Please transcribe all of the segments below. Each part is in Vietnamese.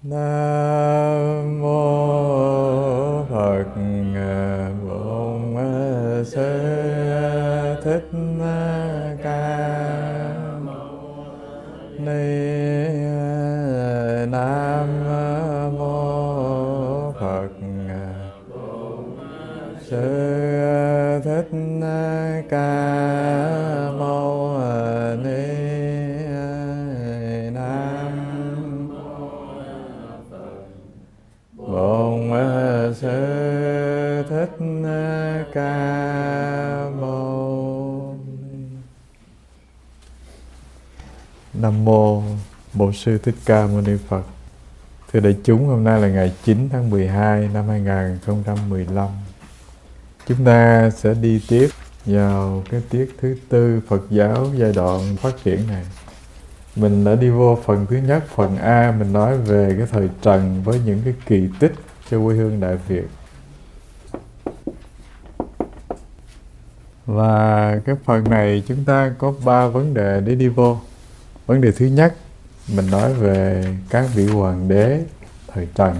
Nam mô Phật Bổn Sư Thích Ca Ni. Nam mô Phật Sư Thích Ca Mâu Ni. Nam Bổn Sư Thích Ca Mâu Ni. Nam mô Bổn Sư Thích Ca Mâu Ni Phật. Thưa đại chúng, hôm nay là ngày 9 tháng 12 năm 2015. Chúng ta sẽ đi tiếp vào cái tiết thứ tư Phật giáo giai đoạn phát triển này. Mình đã đi vô phần thứ nhất, phần A, mình nói về cái thời Trần với những cái kỳ tích cho quê hương Đại Việt. Và cái phần này chúng ta có 3 vấn đề để đi vô. Vấn đề thứ nhất, mình nói về các vị hoàng đế thời Trần.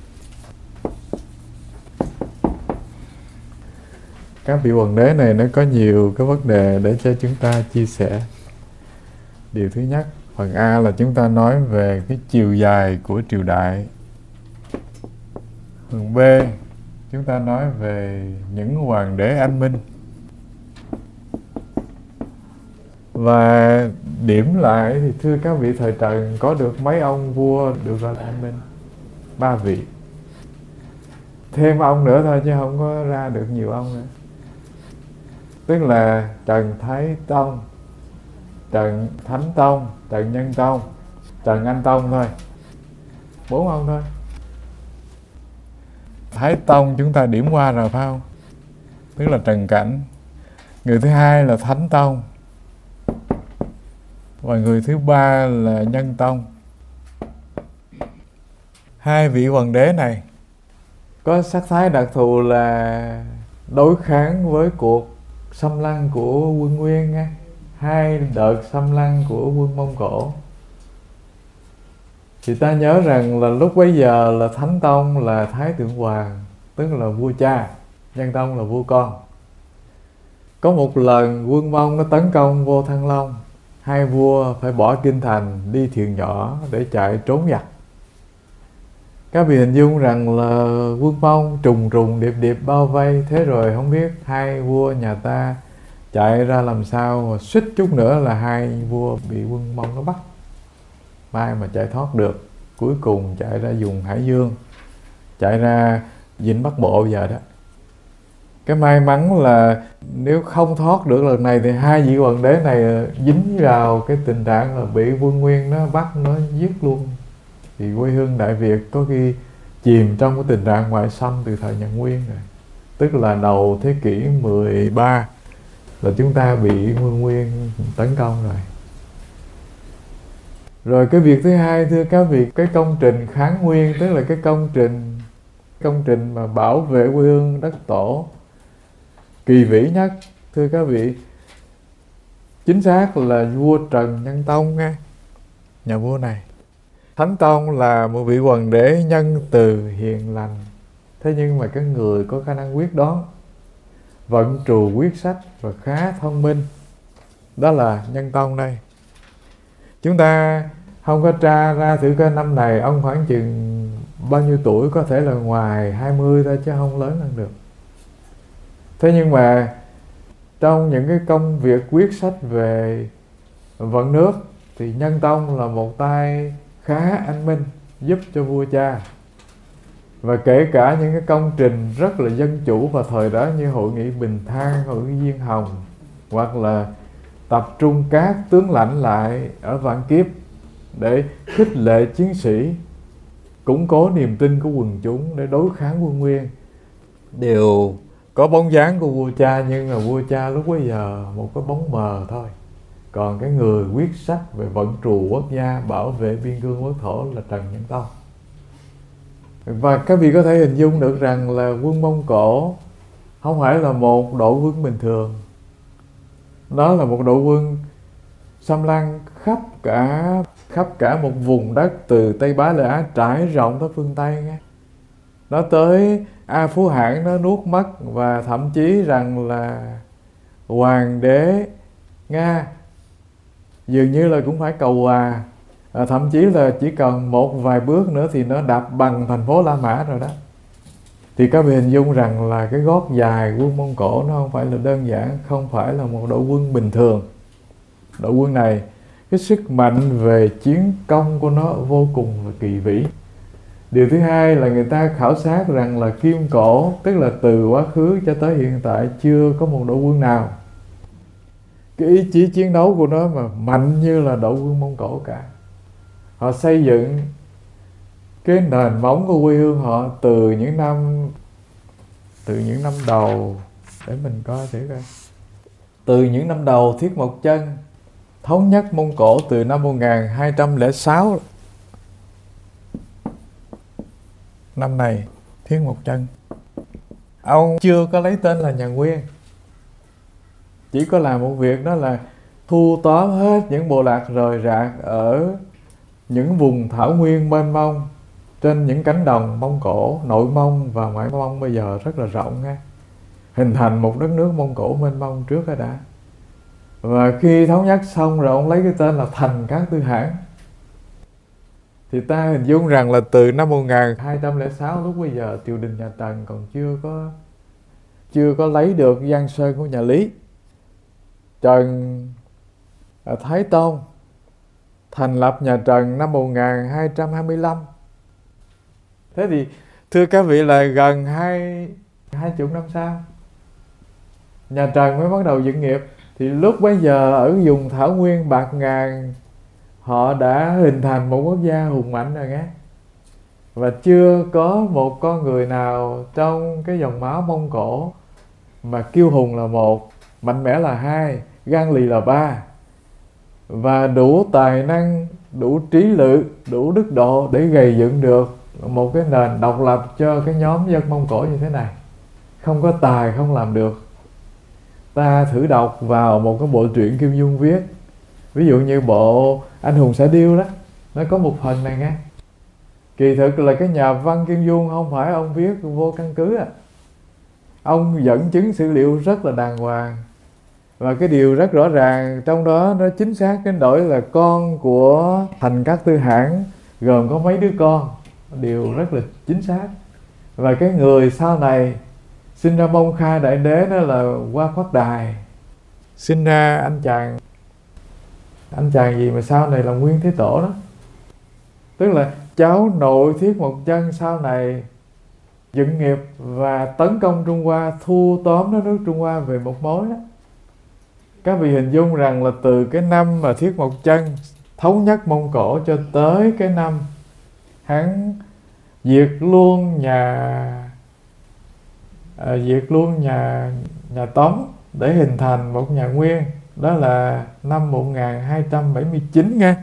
Các vị hoàng đế này nó có nhiều cái vấn đề để cho chúng ta chia sẻ. Điều thứ nhất, phần A là chúng ta nói về cái chiều dài của triều đại. Phần B, chúng ta nói về những hoàng đế anh minh. Và điểm lại thì thưa các vị, thời Trần có được mấy ông vua được gọi là anh minh? 3 vị. Thêm ông nữa thôi chứ không có ra được nhiều ông nữa. Tức là Trần Thái Tông, Trần Thánh Tông, Trần Nhân Tông, Trần Anh Tông thôi. 4 ông thôi. Thái Tông chúng ta điểm qua rồi phải không? Tức là Trần Cảnh. Người thứ hai là Thánh Tông. Và người thứ ba là Nhân Tông. 2 vị hoàng đế này có sắc thái đặc thù là đối kháng với cuộc xâm lăng của quân Nguyên nha. 2 đợt xâm lăng của quân Mông Cổ. Thì ta nhớ rằng là lúc bấy giờ là Thánh Tông là Thái Thượng Hoàng, tức là vua cha, Nhân Tông là vua con. Có một lần quân Mông nó tấn công vô Thăng Long, 2 vua phải bỏ kinh thành đi thuyền nhỏ để chạy trốn giặc. Các vị hình dung rằng là quân Mông trùng trùng điệp điệp bao vây, thế rồi không biết 2 vua nhà ta chạy ra làm sao, mà suýt chút nữa là 2 vua bị quân Mông nó bắt. Mai mà chạy thoát được, cuối cùng chạy ra vùng Hải Dương, chạy ra Vịnh Bắc Bộ giờ đó. Cái may mắn là nếu không thoát được lần này thì 2 vị hoàng đế này dính vào cái tình trạng là bị quân Nguyên nó bắt, nó giết luôn. Thì quê hương Đại Việt có khi chìm trong cái tình trạng ngoại xâm từ thời nhà Nguyên rồi. Tức là đầu thế kỷ 13 là chúng ta bị quân Nguyên tấn công rồi. Rồi cái việc thứ hai thưa các vị, cái công trình kháng Nguyên, tức là cái công trình mà bảo vệ quê hương đất tổ kỳ vĩ nhất, thưa các vị, chính xác là vua Trần Nhân Tông nha, nhà vua này. Thánh Tông là một vị hoàng đế nhân từ hiền lành, thế nhưng mà cái người có khả năng quyết đoán, vận trù quyết sách và khá thông minh, đó là Nhân Tông đây. Chúng ta không có tra ra thử cái năm này ông khoảng chừng bao nhiêu tuổi, có thể là ngoài 20 thôi chứ không lớn hơn được. Thế nhưng mà trong những cái công việc quyết sách về vận nước thì Nhân Tông là một tay khá anh minh, giúp cho vua cha. Và kể cả những cái công trình rất là dân chủ vào thời đó như hội nghị Bình Thang, hội nghị Diên Hồng, hoặc là tập trung các tướng lãnh lại ở Vạn Kiếp để khích lệ chiến sĩ, củng cố niềm tin của quần chúng để đối kháng quân Nguyên, đều có bóng dáng của vua cha. Nhưng mà vua cha lúc bấy giờ một cái bóng mờ thôi. Còn cái người quyết sách về vận trù quốc gia, bảo vệ biên cương quốc thổ là Trần Nhân Tông. Và các vị có thể hình dung được rằng là quân Mông Cổ không phải là một đội quân bình thường. Đó là một đội quân xâm lăng khắp cả một vùng đất từ Tây Bá Lợi Á trải rộng tới phương Tây nghe. Nó tới A Phú Hãn nó nuốt mất, và thậm chí rằng là hoàng đế Nga dường như là cũng phải cầu hòa, thậm chí là chỉ cần một vài bước nữa thì nó đạp bằng thành phố La Mã rồi đó. Thì các vị hình dung rằng là cái gót dài quân Mông Cổ nó không phải là đơn giản, không phải là một đội quân bình thường. Đội quân này, cái sức mạnh về chiến công của nó vô cùng là kỳ vĩ. Điều thứ hai là người ta khảo sát rằng là Kim Cổ, tức là từ quá khứ cho tới hiện tại, chưa có một đội quân nào cái ý chí chiến đấu của nó mà mạnh như là đội quân Mông Cổ cả. Họ xây dựng cái nền móng của quê hương họ từ những năm đầu, để mình coi thử coi. Từ những năm đầu Thiết Mộc Chân thống nhất Mông Cổ từ năm 1206. Năm này Thiết Mộc Chân ông chưa có lấy tên là nhà Nguyên, chỉ có làm một việc, đó là thu tóm hết những bộ lạc rời rạc ở những vùng thảo nguyên mênh mông trên những cánh đồng Mông Cổ, Nội Mông và Ngoại Mông bây giờ rất là rộng nghe, hình thành một đất nước Mông Cổ mênh mông trước đó đã. Và khi thống nhất xong rồi ông lấy cái tên là Thành Cát Tư Hãn. Thì ta hình dung rằng là từ năm 1206 lúc bây giờ triều đình nhà Trần còn chưa có lấy được Giang Sơn của nhà Lý. Trần Thái Tông thành lập nhà Trần năm 1225. Thế thì thưa các vị là gần 20 năm sau nhà Trần mới bắt đầu dựng nghiệp. Thì lúc bấy giờ ở vùng thảo nguyên bạt ngàn họ đã hình thành một quốc gia hùng mạnh rồi nghe. Và chưa có một con người nào trong cái dòng máu Mông Cổ mà kiêu hùng là một, mạnh mẽ là hai, gan lì là ba, và đủ tài năng, đủ trí lự, đủ đức độ để gầy dựng được một cái nền độc lập cho cái nhóm dân Mông Cổ như thế này. Không có tài không làm được. Ta thử đọc vào một cái bộ truyện Kim Dung viết, ví dụ như bộ Anh Hùng Xạ Điêu đó, nó có một phần này nghe. Kỳ thực là cái nhà văn Kim Dung không phải ông viết vô căn cứ à. Ông dẫn chứng sử liệu rất là đàng hoàng. Và cái điều rất rõ ràng trong đó nó chính xác đến nỗi là con của Thành Cát Tư Hãn gồm có mấy đứa con, điều rất là chính xác. Và cái người sau này sinh ra Mông Kha Đại Đế đó là Hoa Khoát Đài. Sinh ra anh chàng gì mà sau này là Nguyên Thế Tổ đó. Tức là cháu nội Thiết Mộc Chân sau này dựng nghiệp và tấn công Trung Hoa, thu tóm đất nước Trung Hoa về một mối đó. Các vị hình dung rằng là từ cái năm mà Thiết Mộc Chân thống nhất Mông Cổ cho tới cái năm hắn diệt luôn nhà Tống để hình thành một nhà Nguyên, đó là năm 1279 nghe.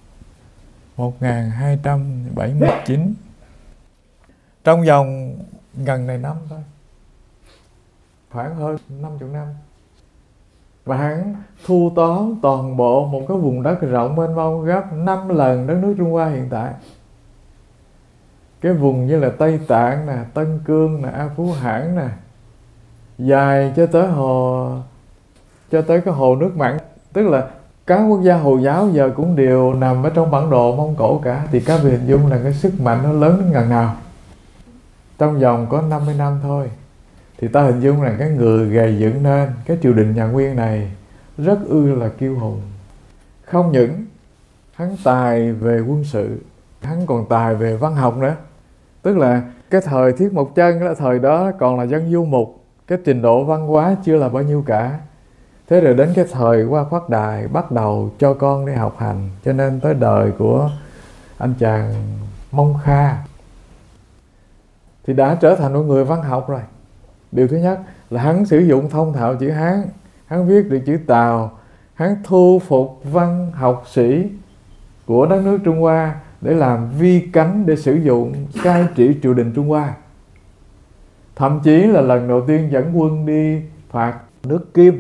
1279. Trong vòng gần này năm thôi, khoảng hơn 50 năm. Và hắn thu tóm toàn bộ một cái vùng đất rộng mênh mông gấp 5 lần đất nước Trung Hoa hiện tại. Cái vùng như là Tây Tạng nè, Tân Cương nè, A Phú Hãn nè, dài cho tới cái hồ nước mặn. Tức là các quốc gia Hồi giáo giờ cũng đều nằm ở trong bản đồ Mông Cổ cả. Thì các vị hình dung là cái sức mạnh nó lớn đến ngần nào. Trong vòng có 50 năm thôi. Thì ta hình dung rằng cái người gầy dựng nên cái triều đình nhà Nguyên này rất là kiêu hùng. Không những hắn tài về quân sự, hắn còn tài về văn học nữa. Tức là cái thời Thiết Mộc Chân là thời đó còn là dân du mục, cái trình độ văn hóa chưa là bao nhiêu cả. Thế rồi đến cái thời Hoa Khoát Đài bắt đầu cho con đi học hành, cho nên tới đời của anh chàng Mông Kha thì đã trở thành một người văn học rồi. Điều thứ nhất là hắn sử dụng thông thạo chữ Hán, hắn viết được chữ Tào, hắn thu phục văn học sĩ của đất nước Trung Hoa để làm vi cánh để sử dụng cai trị triều đình Trung Hoa. Thậm chí là lần đầu tiên dẫn quân đi phạt nước Kim,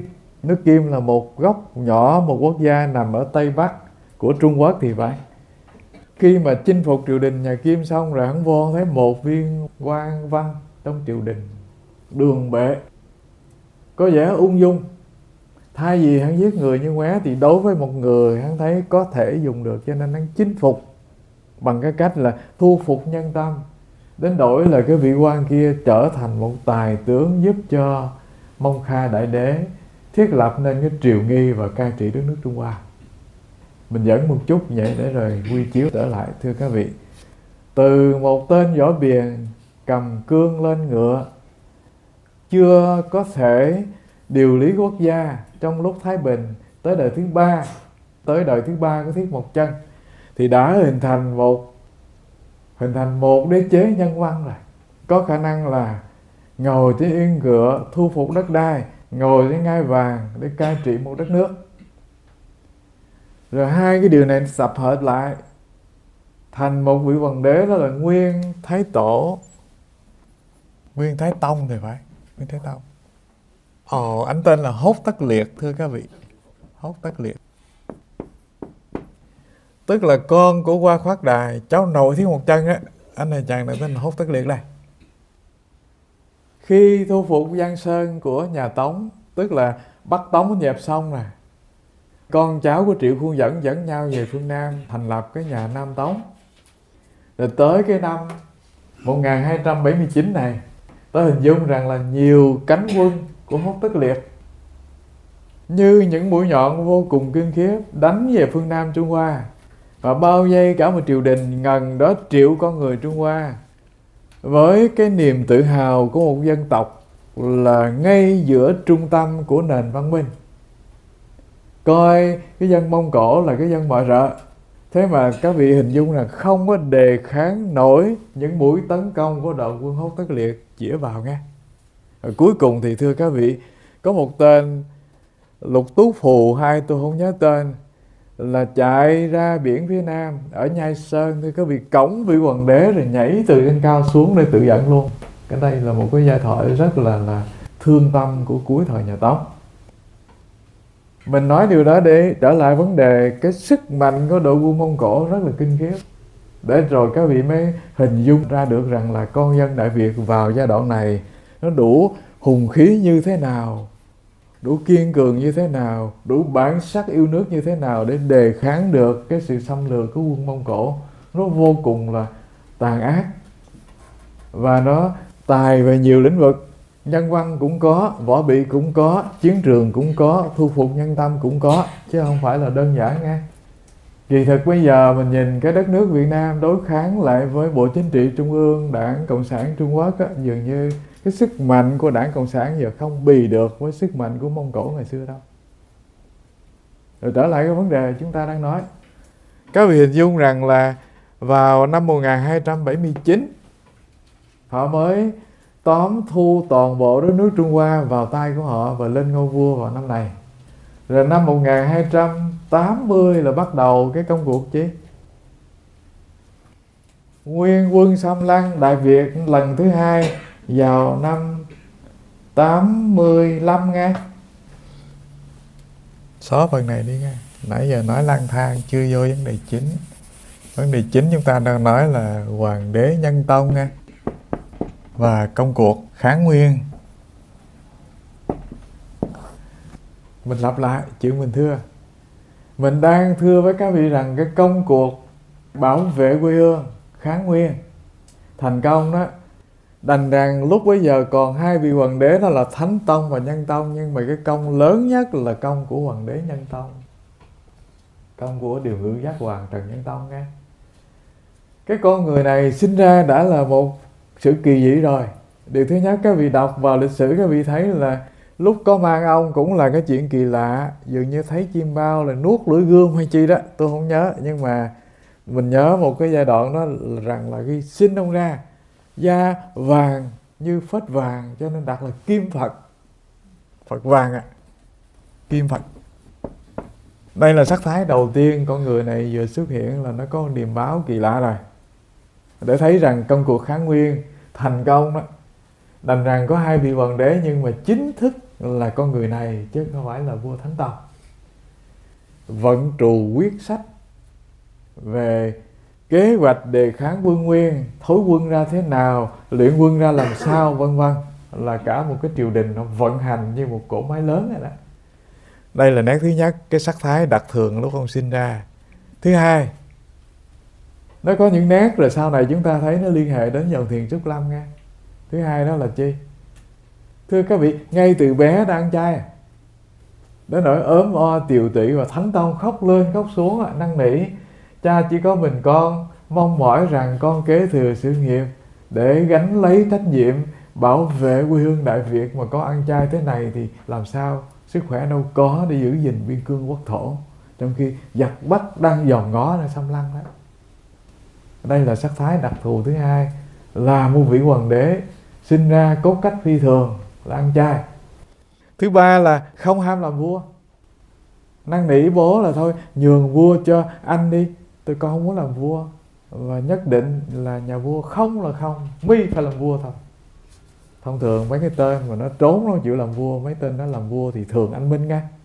Nước Kim là một góc nhỏ, một quốc gia nằm ở Tây Bắc của Trung Quốc thì phải. Khi mà chinh phục triều đình nhà Kim xong rồi, hắn vô thấy một viên quan văn trong triều đình đường bệ, có vẻ ung dung. Thay vì hắn giết người như ngoé thì đối với một người hắn thấy có thể dùng được, cho nên hắn chinh phục bằng cái cách là thu phục nhân tâm, đến đổi là cái vị quan kia trở thành một tài tướng giúp cho Mông Kha Đại Đế thiết lập nên cái triều nghi và cai trị đất nước Trung Hoa. Mình dẫn một chút vậy để rồi quy chiếu trở lại. Thưa các vị, từ một tên võ biền cầm cương lên ngựa, chưa có thể điều lý quốc gia trong lúc thái bình, tới đời thứ ba có Thiết Một Chân thì đã hình thành một đế chế nhân văn rồi. Có khả năng là ngồi trên yên ngựa thu phục đất đai, ngồi trên ngai vàng để cai trị một đất nước. Rồi hai cái điều này tập hợp lại thành một vị hoàng đế, đó là Nguyên Thái Tổ, Nguyên Thái Tông thì phải, Nguyên Thái Tông. Anh tên là Hốt Tất Liệt. Thưa các vị, Hốt Tất Liệt tức là con của Hoa Khoát Đài, cháu nội Thiết Một Chân á. Anh này chàng này tên là Hốt Tất Liệt đây. Khi thu phục Giang Sơn của nhà Tống, tức là Bắc Tống dẹp xong rồi, con cháu của Triệu Khuôn dẫn nhau về phương Nam thành lập cái nhà Nam Tống. Rồi tới cái năm 1279 này, tôi hình dung rằng là nhiều cánh quân của Hốt Tất Liệt như những mũi nhọn vô cùng kinh khiếp đánh về phương Nam Trung Hoa và bao vây cả một triều đình ngần đó triệu con người Trung Hoa, với cái niềm tự hào của một dân tộc là ngay giữa trung tâm của nền văn minh. Coi cái dân Mông Cổ là cái dân mọi rợ, thế mà các vị hình dung là không có đề kháng nổi những mũi tấn công của đội quân Hốt Tất Liệt chĩa vào nghe. Rồi cuối cùng thì thưa các vị, có một tên Lục Tú Phù hay tôi không nhớ tên, là chạy ra biển phía Nam ở Nhai Sơn, thưa các vị, cõng vị hoàng đế rồi nhảy từ trên cao xuống để tự dẫn luôn. Cái đây là một cái giai thoại rất là thương tâm của cuối thời nhà Tống. Mình nói điều đó để trở lại vấn đề cái sức mạnh của đội quân Mông Cổ rất là kinh khiếp, để rồi các vị mới hình dung ra được rằng là con dân Đại Việt vào giai đoạn này nó đủ hùng khí như thế nào, đủ kiên cường như thế nào, đủ bản sắc yêu nước như thế nào để đề kháng được cái sự xâm lược của quân Mông Cổ. Nó vô cùng là tàn ác và nó tài về nhiều lĩnh vực. Nhân văn cũng có, võ bị cũng có, chiến trường cũng có, thu phục nhân tâm cũng có, chứ không phải là đơn giản nghe. Kỳ thực bây giờ mình nhìn cái đất nước Việt Nam đối kháng lại với Bộ Chính trị Trung ương Đảng Cộng sản Trung Quốc á, dường như cái sức mạnh của Đảng Cộng sản giờ không bì được với sức mạnh của Mông Cổ ngày xưa đâu. Rồi trở lại cái vấn đề chúng ta đang nói, các vị hình dung rằng là vào năm 1279 họ mới tóm thu toàn bộ đất nước Trung Hoa vào tay của họ và lên ngôi vua vào năm này. Rồi năm 1280 là bắt đầu cái công cuộc chi? Nguyên quân xâm lăng Đại Việt lần thứ hai vào năm 85 nghe. Xóa phần này đi nghe. Nãy giờ nói lang thang chưa vô vấn đề chính. Vấn đề chính chúng ta đang nói là Hoàng đế Nhân Tông nghe, và công cuộc kháng Nguyên. Mình lặp lại chuyện mình thưa. Mình đang thưa với các vị rằng cái công cuộc bảo vệ quê hương, kháng Nguyên thành công đó. Đành rằng lúc bấy giờ còn hai vị hoàng đế, đó là Thánh Tông và Nhân Tông, nhưng mà cái công lớn nhất là công của Hoàng đế Nhân Tông, công của Điều Ngự Giác Hoàng Trần Nhân Tông nghe. Cái con người này sinh ra đã là một sự kỳ dị rồi. Điều thứ nhất, các vị đọc vào lịch sử các vị thấy là lúc có mang ông cũng là cái chuyện kỳ lạ. Dường như thấy chim bao là nuốt lưỡi gươm hay chi đó, tôi không nhớ. Nhưng mà mình nhớ một cái giai đoạn đó là rằng là khi sinh ông ra, da vàng như phết vàng, cho nên đặt là Kim Phật. Phật vàng ạ, Kim Phật. Đây là sắc thái đầu tiên con người này vừa xuất hiện là nó có một điềm báo kỳ lạ rồi, để thấy rằng công cuộc kháng Nguyên thành công đó. Đành rằng có hai vị hoàng đế nhưng mà chính thức là con người này chứ không phải là vua Thánh Tông. Vận trù quyết sách về kế hoạch đề kháng quân Nguyên, thối quân ra thế nào, luyện quân ra làm sao, vân vân, là cả một cái triều đình nó vận hành như một cỗ máy lớn này đó. Đây là nét thứ nhất, cái sắc thái đặc thường lúc ông sinh ra. Thứ hai, nó có những nét rồi sau này chúng ta thấy nó liên hệ đến dòng Thiền Trúc Lâm nha. Thứ hai đó là chi? Thưa các vị, ngay từ bé đã ăn chay, đến nỗi ốm o tiều tụy và Thánh Tông khóc lên khóc xuống, năn nỉ cha chỉ có mình con, mong mỏi rằng con kế thừa sự nghiệp để gánh lấy trách nhiệm bảo vệ quê hương Đại Việt, mà có ăn chay thế này thì làm sao sức khỏe đâu có để giữ gìn biên cương quốc thổ, trong khi giặc Bắc đang dòm ngó ra xâm lăng đó. Đây là sắc thái đặc thù thứ hai, là một vị hoàng đế sinh ra cốt cách phi thường là ăn chay. Thứ ba là không ham làm vua, năn nỉ bố là thôi nhường vua cho anh đi, tôi con không muốn làm vua, và nhất định là nhà vua không là không, mi phải làm vua thôi. Thông thường mấy cái tên mà nó trốn nó không chịu làm vua, mấy tên đó làm vua thì thường anh minh nha.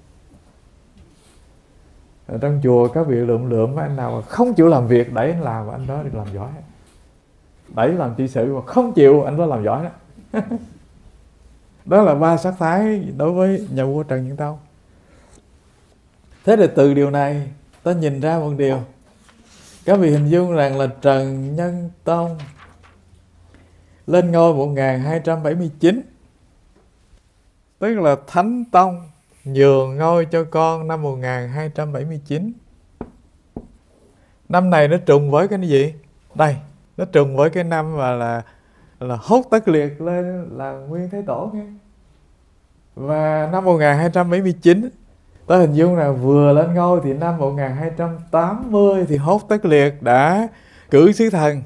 Ở trong chùa các vị lượm anh nào mà không chịu làm việc đẩy anh làm, anh đó được làm giỏi, đẩy làm trị sự mà không chịu anh đó làm giỏi đó. Đó là ba sắc thái đối với nhà vua Trần Nhân Tông. Thế thì từ điều này ta nhìn ra một điều, các vị hình dung rằng là Trần Nhân Tông lên ngôi 1279, tức là Thánh Tông nhường ngôi cho con năm 1279. Năm này nó trùng với cái gì? Đây, nó trùng với cái năm mà là Hốt Tất Liệt lên là nguyên Thế Tổ nghe. Và năm 1279 ta hình dung là vừa lên ngôi thì năm 1280 thì Hốt Tất Liệt đã cử sứ thần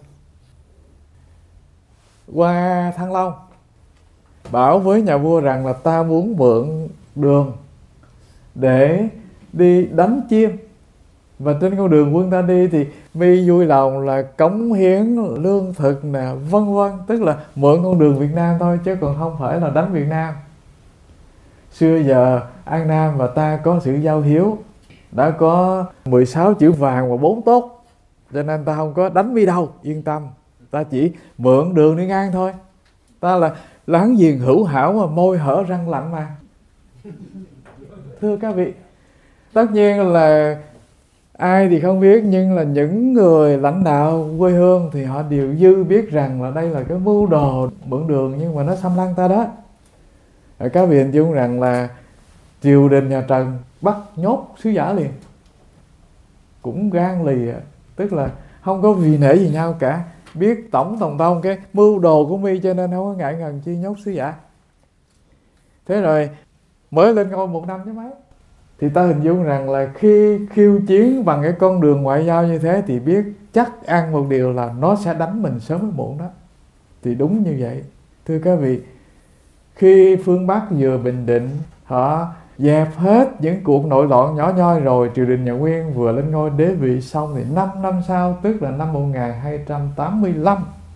qua Thăng Long, bảo với nhà vua rằng là ta muốn mượn đường để đi đánh chiêm, và trên con đường quân ta đi thì mi vui lòng là cống hiến lương thực nè, vân vân, tức là mượn con đường Việt Nam thôi chứ còn không phải là đánh Việt Nam. Xưa giờ An Nam và ta có sự giao hiếu, đã có 16 chữ vàng và 4 tốt, cho nên ta không có đánh mi đâu, yên tâm, ta chỉ mượn đường đi ngang thôi. Ta là láng giềng hữu hảo mà môi hở răng lạnh mà. Thưa các vị, tất nhiên là ai thì không biết, nhưng là những người lãnh đạo quê hương thì họ đều dư biết rằng là đây là cái mưu đồ mượn đường nhưng mà nó xâm lăng ta đó. Các vị hình dung rằng là triều đình nhà Trần bắt nhốt sứ giả liền, cũng gan lì, tức là không có vì nể gì nhau cả, biết tổng tòng tông cái mưu đồ của mi cho nên không có ngại ngần chi nhốt sứ giả. Thế rồi mới lên ngôi 1 năm chứ mấy, thì ta hình dung rằng là khi khiêu chiến bằng cái con đường ngoại giao như thế thì biết chắc ăn một điều là nó sẽ đánh mình sớm hay muộn đó. Thì đúng như vậy. Thưa các vị, khi phương Bắc vừa bình định, họ dẹp hết những cuộc nội loạn nhỏ nhoi rồi, triều đình nhà Nguyên vừa lên ngôi đế vị xong thì 5 năm sau, tức là năm 1285,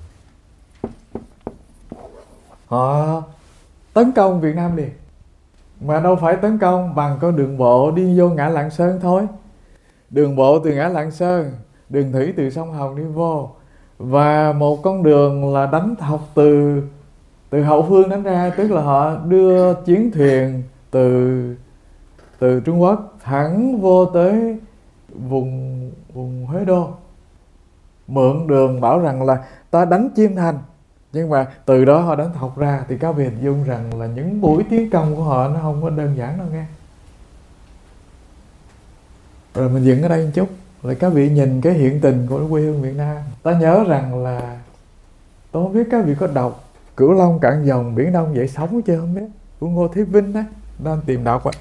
họ tấn công Việt Nam liền. Mà đâu phải tấn công bằng con đường bộ đi vô Ngã Lạng Sơn thôi. Đường bộ từ Ngã Lạng Sơn, đường thủy từ sông Hồng đi vô, và một con đường là đánh học từ hậu phương đánh ra, tức là họ đưa chiến thuyền từ Trung Quốc thẳng vô tới vùng Huế Đô, mượn đường bảo rằng là ta đánh Chiêm Thành, nhưng mà từ đó họ đánh thọc ra. Thì các vị hình dung rằng là những buổi tiến công của họ nó không có đơn giản đâu nghe. Rồi mình dừng ở đây một chút, rồi các vị nhìn cái hiện tình của quê hương Việt Nam. Ta nhớ rằng là tôi không biết các vị có đọc Cửu Long cạn dòng biển Đông dậy sóng chưa không biết, của Ngô Thế Vinh đó, đang tìm đọc ạ.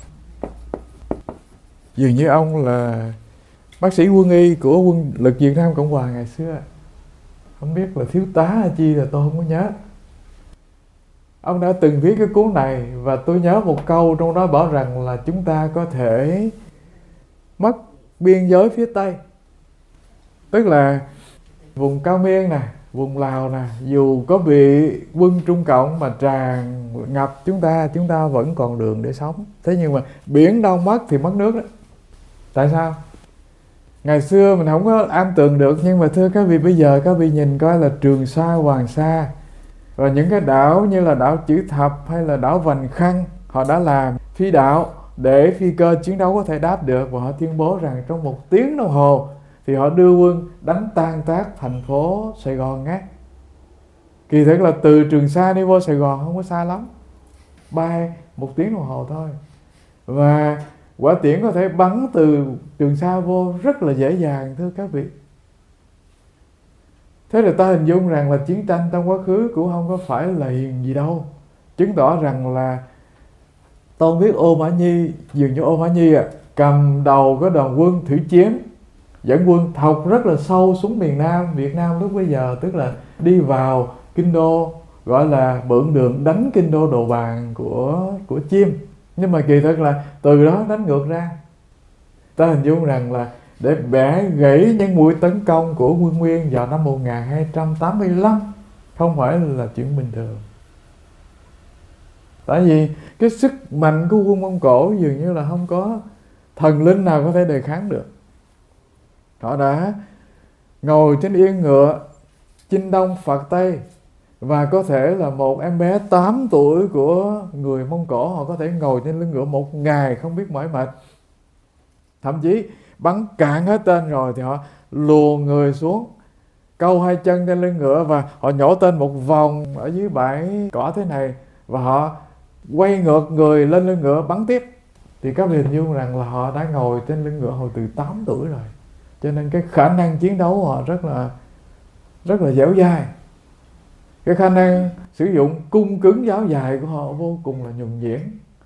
Dường như ông là bác sĩ quân y của quân lực Việt Nam Cộng Hòa ngày xưa, không biết là thiếu tá hay chi là tôi không có nhớ. Ông đã từng viết cái cuốn này, và tôi nhớ một câu trong đó bảo rằng là chúng ta có thể mất biên giới phía Tây, tức là vùng Cao Miên nè, vùng Lào nè, dù có bị quân Trung Cộng mà tràn ngập chúng ta vẫn còn đường để sống. Thế nhưng mà biển đâu mất thì mất nước đó. Tại sao? Ngày xưa mình không có am tường được, nhưng mà thưa các vị, bây giờ các vị nhìn coi là Trường Sa, Hoàng Sa và những cái đảo như là đảo Chữ Thập hay là đảo Vành Khăn, họ đã làm phi đạo để phi cơ chiến đấu có thể đáp được, và họ tuyên bố rằng trong 1 tiếng đồng hồ thì họ đưa quân đánh tan tác thành phố Sài Gòn ngát. Kỳ thực là từ Trường Sa đi vô Sài Gòn không có xa lắm, bay 1 tiếng đồng hồ thôi, và quả tiễn có thể bắn từ Trường Sa vô rất là dễ dàng, thưa các vị. Thế là ta hình dung rằng là chiến tranh trong quá khứ cũng không có phải là hiền gì đâu, chứng tỏ rằng là Tôn biết Ô Mã Nhi, dường như Ô Mã Nhi cầm đầu cái đoàn quân thủy chiến, dẫn quân thọc rất là sâu xuống miền Nam Việt Nam lúc bấy giờ, tức là đi vào kinh đô, gọi là mượn đường đánh kinh đô Đồ Bàn của Chiêm. Nhưng mà kỳ thực là từ đó đánh ngược ra. Ta hình dung rằng là để bẻ gãy những mũi tấn công của quân Nguyên vào năm 1285 không phải là chuyện bình thường. Tại vì cái sức mạnh của quân Mông Cổ dường như là không có thần linh nào có thể đề kháng được. Họ đã ngồi trên yên ngựa chinh đông phạt Tây, và có thể là một em bé 8 tuổi của người Mông Cổ, họ có thể ngồi trên lưng ngựa 1 ngày không biết mỏi mệt. Thậm chí bắn cạn hết tên rồi thì họ luồn người xuống, câu 2 chân trên lưng ngựa, và họ nhổ tên một vòng ở dưới bãi cỏ thế này, và họ quay ngược người lên lưng ngựa bắn tiếp. Thì các vị hình dung rằng là họ đã ngồi trên lưng ngựa hồi từ 8 tuổi rồi, cho nên cái khả năng chiến đấu của họ rất là dẻo dai. Cái khả năng sử dụng cung cứng giáo dài của họ vô cùng là nhuần nhuyễn.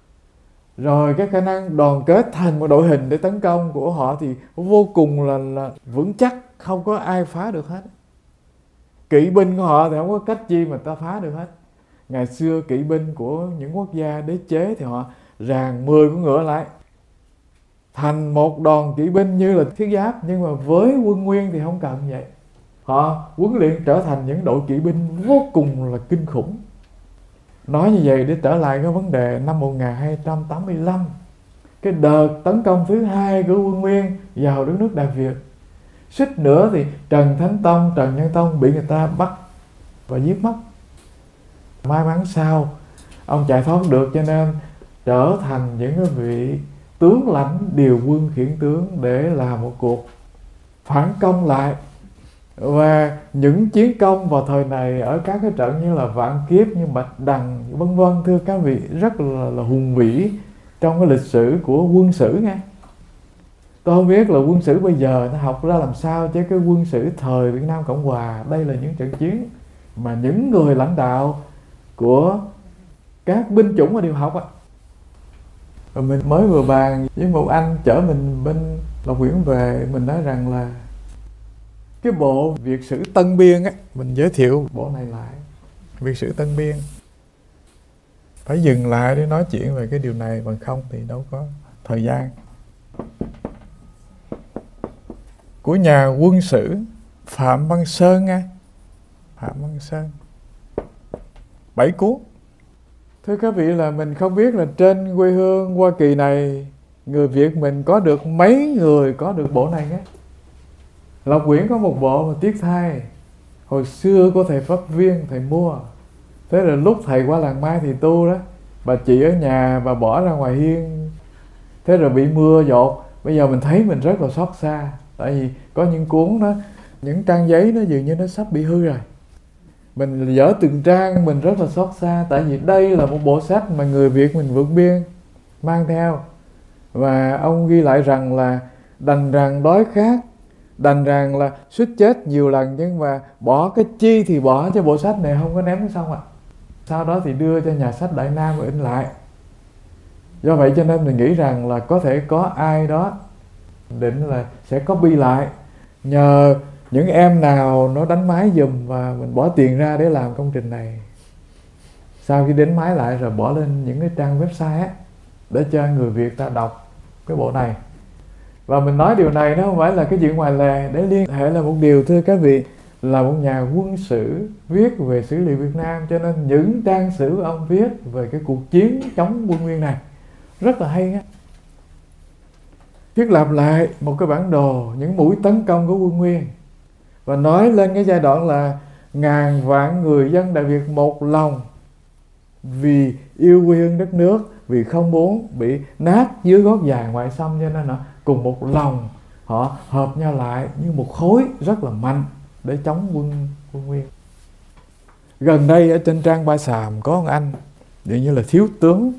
Rồi cái khả năng đoàn kết thành một đội hình để tấn công của họ thì vô cùng là vững chắc, không có ai phá được hết. Kỵ binh của họ thì không có cách chi mà ta phá được hết. Ngày xưa kỵ binh của những quốc gia đế chế thì họ ràng 10 con ngựa lại thành một đoàn kỵ binh như là thiết giáp, nhưng mà với quân Nguyên thì không cần vậy. Họ huấn luyện trở thành những đội kỵ binh vô cùng là kinh khủng. Nói như vậy để trở lại cái vấn đề năm 1285, cái đợt tấn công thứ 2 của quân Nguyên vào đất nước Đại Việt. Suýt nữa thì Trần Thánh Tông, Trần Nhân Tông bị người ta bắt và giết mất. May mắn sao ông chạy thoát được, cho nên trở thành những cái vị tướng lãnh điều quân khiển tướng để làm một cuộc phản công lại. Và những chiến công vào thời này ở các cái trận như là Vạn Kiếp, như Bạch Đằng, vân vân, thưa các vị, rất là hùng vĩ trong cái lịch sử của quân sử nghe. Tôi không biết là quân sử bây giờ nó học ra làm sao, chứ cái quân sử thời Việt Nam Cộng Hòa, đây là những trận chiến mà những người lãnh đạo của các binh chủng mà đều học á. Rồi mình mới vừa bàn với một anh chở mình bên Lộc Quyển về, mình nói rằng là cái bộ Việt sử Tân Biên á, mình giới thiệu bộ này lại, Việt sử Tân Biên. Phải dừng lại để nói chuyện về cái điều này, bằng không thì đâu có thời gian. Của nhà quân sử Phạm Văn Sơn nghe. Phạm Văn Sơn 7 cuốn. Thưa các vị, là mình không biết là trên quê hương Hoa Kỳ này, người Việt mình có được mấy người có được bộ này nghe. Lộc Quyển có một bộ mà tiếc thay, hồi xưa có thầy Pháp Viên thầy mua. Thế là lúc thầy qua làng Mai thì tu đó, bà chị ở nhà bà bỏ ra ngoài hiên, thế rồi bị mưa dột. Bây giờ mình thấy mình rất là xót xa, tại vì có những cuốn đó, những trang giấy nó dường như nó sắp bị hư rồi. Mình dở từng trang mình rất là xót xa, tại vì đây là một bộ sách mà người Việt mình vượt biên mang theo. Và ông ghi lại rằng là đành rằng đói khát, đành rằng là suýt chết nhiều lần, nhưng mà bỏ cái chi thì bỏ, cho bộ sách này không có ném xuống sông ạ. Sau đó thì đưa cho nhà sách Đại Nam và in lại. Do vậy cho nên mình nghĩ rằng là có thể có ai đó định là sẽ copy lại, nhờ những em nào nó đánh máy giùm và mình bỏ tiền ra để làm công trình này. Sau khi đánh máy lại rồi bỏ lên những cái trang website á, để cho người Việt ta đọc cái bộ này. Và mình nói điều này nó không phải là cái chuyện ngoài lề, để liên hệ là một điều, thưa các vị, là một nhà quân sử viết về sử liệu Việt Nam, cho nên những trang sử ông viết về cái cuộc chiến chống quân Nguyên này rất là hay á. Thiết lập lại một cái bản đồ những mũi tấn công của quân Nguyên và nói lên cái giai đoạn là ngàn vạn người dân Đại Việt một lòng vì yêu quê hương đất nước, vì không muốn bị nát dưới gót giày ngoại xâm, cho nên là cùng một lòng họ hợp nhau lại như một khối rất là mạnh để chống quân Nguyên. Gần đây ở trên trang Ba Sàm có ông anh dường như là thiếu tướng,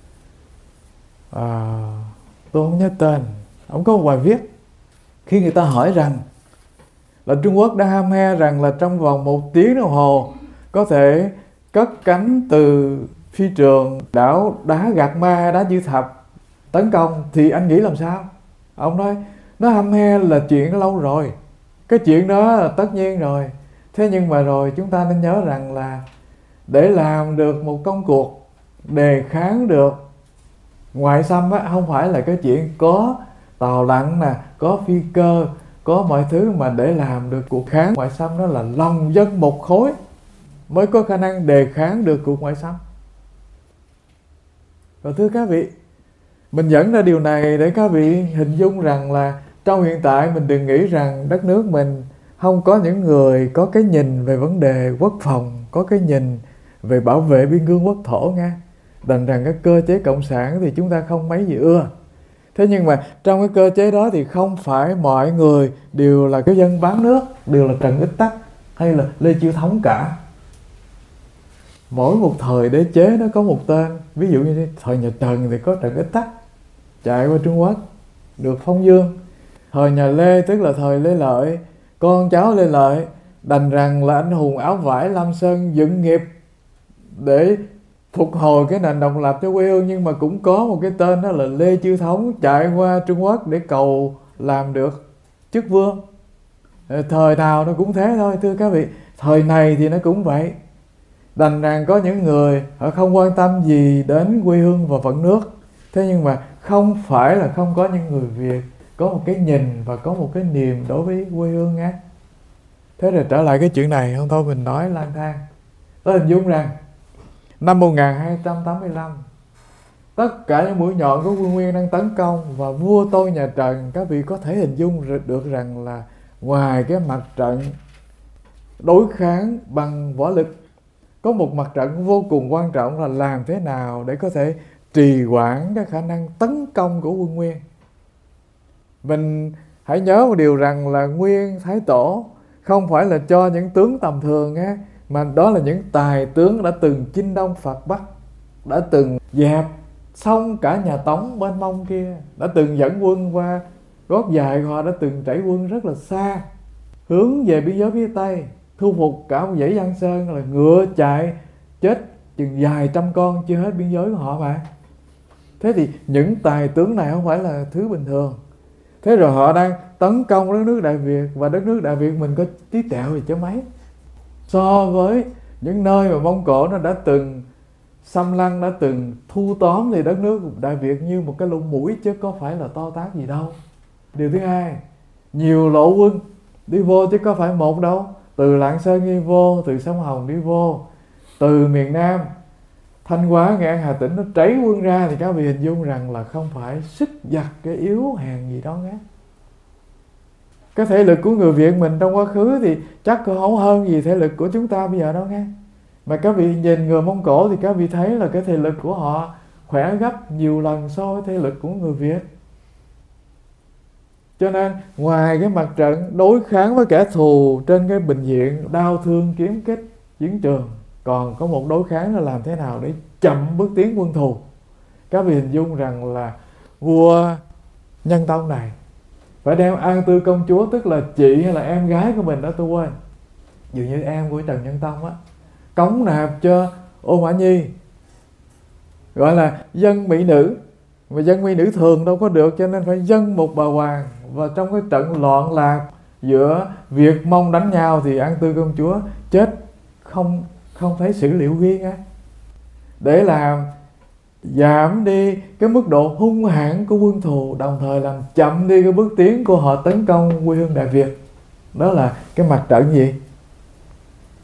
tôi không nhớ tên, ông có một bài viết khi người ta hỏi rằng là Trung Quốc đã ham he rằng là trong vòng 1 tiếng đồng hồ có thể cất cánh từ phi trường đảo đá Gạc Ma, đá Chữ Thập tấn công, thì anh nghĩ làm sao? Ông nói nó hăm he là chuyện lâu rồi, cái chuyện đó là tất nhiên rồi. Thế nhưng mà rồi chúng ta nên nhớ rằng là để làm được một công cuộc đề kháng được ngoại xâm á, không phải là cái chuyện có tàu lặn nè, có phi cơ, có mọi thứ, mà để làm được cuộc kháng ngoại xâm đó là lòng dân một khối mới có khả năng đề kháng được cuộc ngoại xâm. Và thưa các vị, mình dẫn ra điều này để các vị hình dung rằng là trong hiện tại mình đừng nghĩ rằng đất nước mình không có những người có cái nhìn về vấn đề quốc phòng, có cái nhìn về bảo vệ biên cương quốc thổ nha. Đành rằng cái cơ chế cộng sản thì chúng ta không mấy gì ưa. Thế nhưng mà trong cái cơ chế đó thì không phải mọi người đều là cái dân bán nước, đều là Trần Ích Tắc hay là Lê Chiêu Thống cả. Mỗi một thời đế chế nó có một tên. Ví dụ như thời nhà Trần thì có Trần Ích Tắc chạy qua Trung Quốc được phong dương. Thời nhà Lê tức là thời Lê Lợi, con cháu Lê Lợi đành rằng là anh hùng áo vải Lam Sơn dựng nghiệp để phục hồi cái nền độc lập cho quê hương, nhưng mà cũng có một cái tên đó là Lê Chiêu Thống chạy qua Trung Quốc để cầu làm được chức vương. Thời nào nó cũng thế thôi thưa các vị. Thời này thì nó cũng vậy. Đành rằng có những người họ không quan tâm gì đến quê hương và phận nước. Thế nhưng mà không phải là không có những người Việt có một cái nhìn và có một cái niềm đối với quê hương nha. Thế rồi trở lại cái chuyện này, không thôi mình nói lang thang. Tôi hình dung rằng năm 1285 tất cả những mũi nhọn của quân Nguyên đang tấn công và vua tôi nhà Trần, các vị có thể hình dung được rằng là ngoài cái mặt trận đối kháng bằng võ lực, có một mặt trận vô cùng quan trọng là làm thế nào để có thể trì hoãn cái khả năng tấn công của quân Nguyên. Mình hãy nhớ một điều rằng là Nguyên Thái Tổ không phải là cho những tướng tầm thường á, mà đó là những tài tướng đã từng chinh đông phạt Bắc, đã từng dẹp xong cả nhà Tống bên Mông kia, đã từng dẫn quân qua gót dài, họ đã từng trải quân rất là xa hướng về biên giới phía Tây, thu phục cả một dãy Giang Sơn, là ngựa chạy chết chừng vài trăm con chưa hết biên giới của họ mà. Thế thì những tài tướng này không phải là thứ bình thường. Thế rồi họ đang tấn công đất nước Đại Việt, và đất nước Đại Việt mình có tí tẹo gì chứ mấy. So với những nơi mà Mông Cổ nó đã từng xâm lăng, đã từng thu tóm, thì đất nước Đại Việt như một cái lỗ mũi chứ có phải là to tát gì đâu. Điều thứ hai, nhiều lộ quân đi vô chứ có phải một đâu. Từ Lạng Sơn đi vô, từ sông Hồng đi vô, từ miền Nam Thanh Hóa, Nghệ An, Hà Tĩnh nó trấy quân ra, thì các vị hình dung rằng là không phải sức giặc cái yếu hèn gì đó nghe. Cái thể lực của người Việt mình trong quá khứ thì chắc không hơn gì thể lực của chúng ta bây giờ đâu nghe. Mà các vị nhìn người Mông Cổ thì các vị thấy là cái thể lực của họ khỏe gấp nhiều lần so với thể lực của người Việt. Cho nên ngoài cái mặt trận đối kháng với kẻ thù trên cái bình diện đao thương kiếm kích chiến trường, còn có một đối kháng là làm thế nào để chậm bước tiến quân thù. Các vị hình dung rằng là vua Nhân Tông này phải đem An Tư công chúa, tức là chị hay là em gái của mình đó, tôi quên, dường như em của Trần Nhân Tông á, cống nạp cho Ô Mã Nhi, gọi là dân mỹ nữ. Mà dân mỹ nữ thường đâu có được, cho nên phải dân một bà hoàng. Và trong cái trận loạn lạc giữa Việt Mông đánh nhau thì An Tư công chúa chết không thấy sử liệu ghi á, để làm giảm đi cái mức độ hung hãn của quân thù, đồng thời làm chậm đi cái bước tiến của họ tấn công quê hương Đại Việt. Đó là cái mặt trận gì?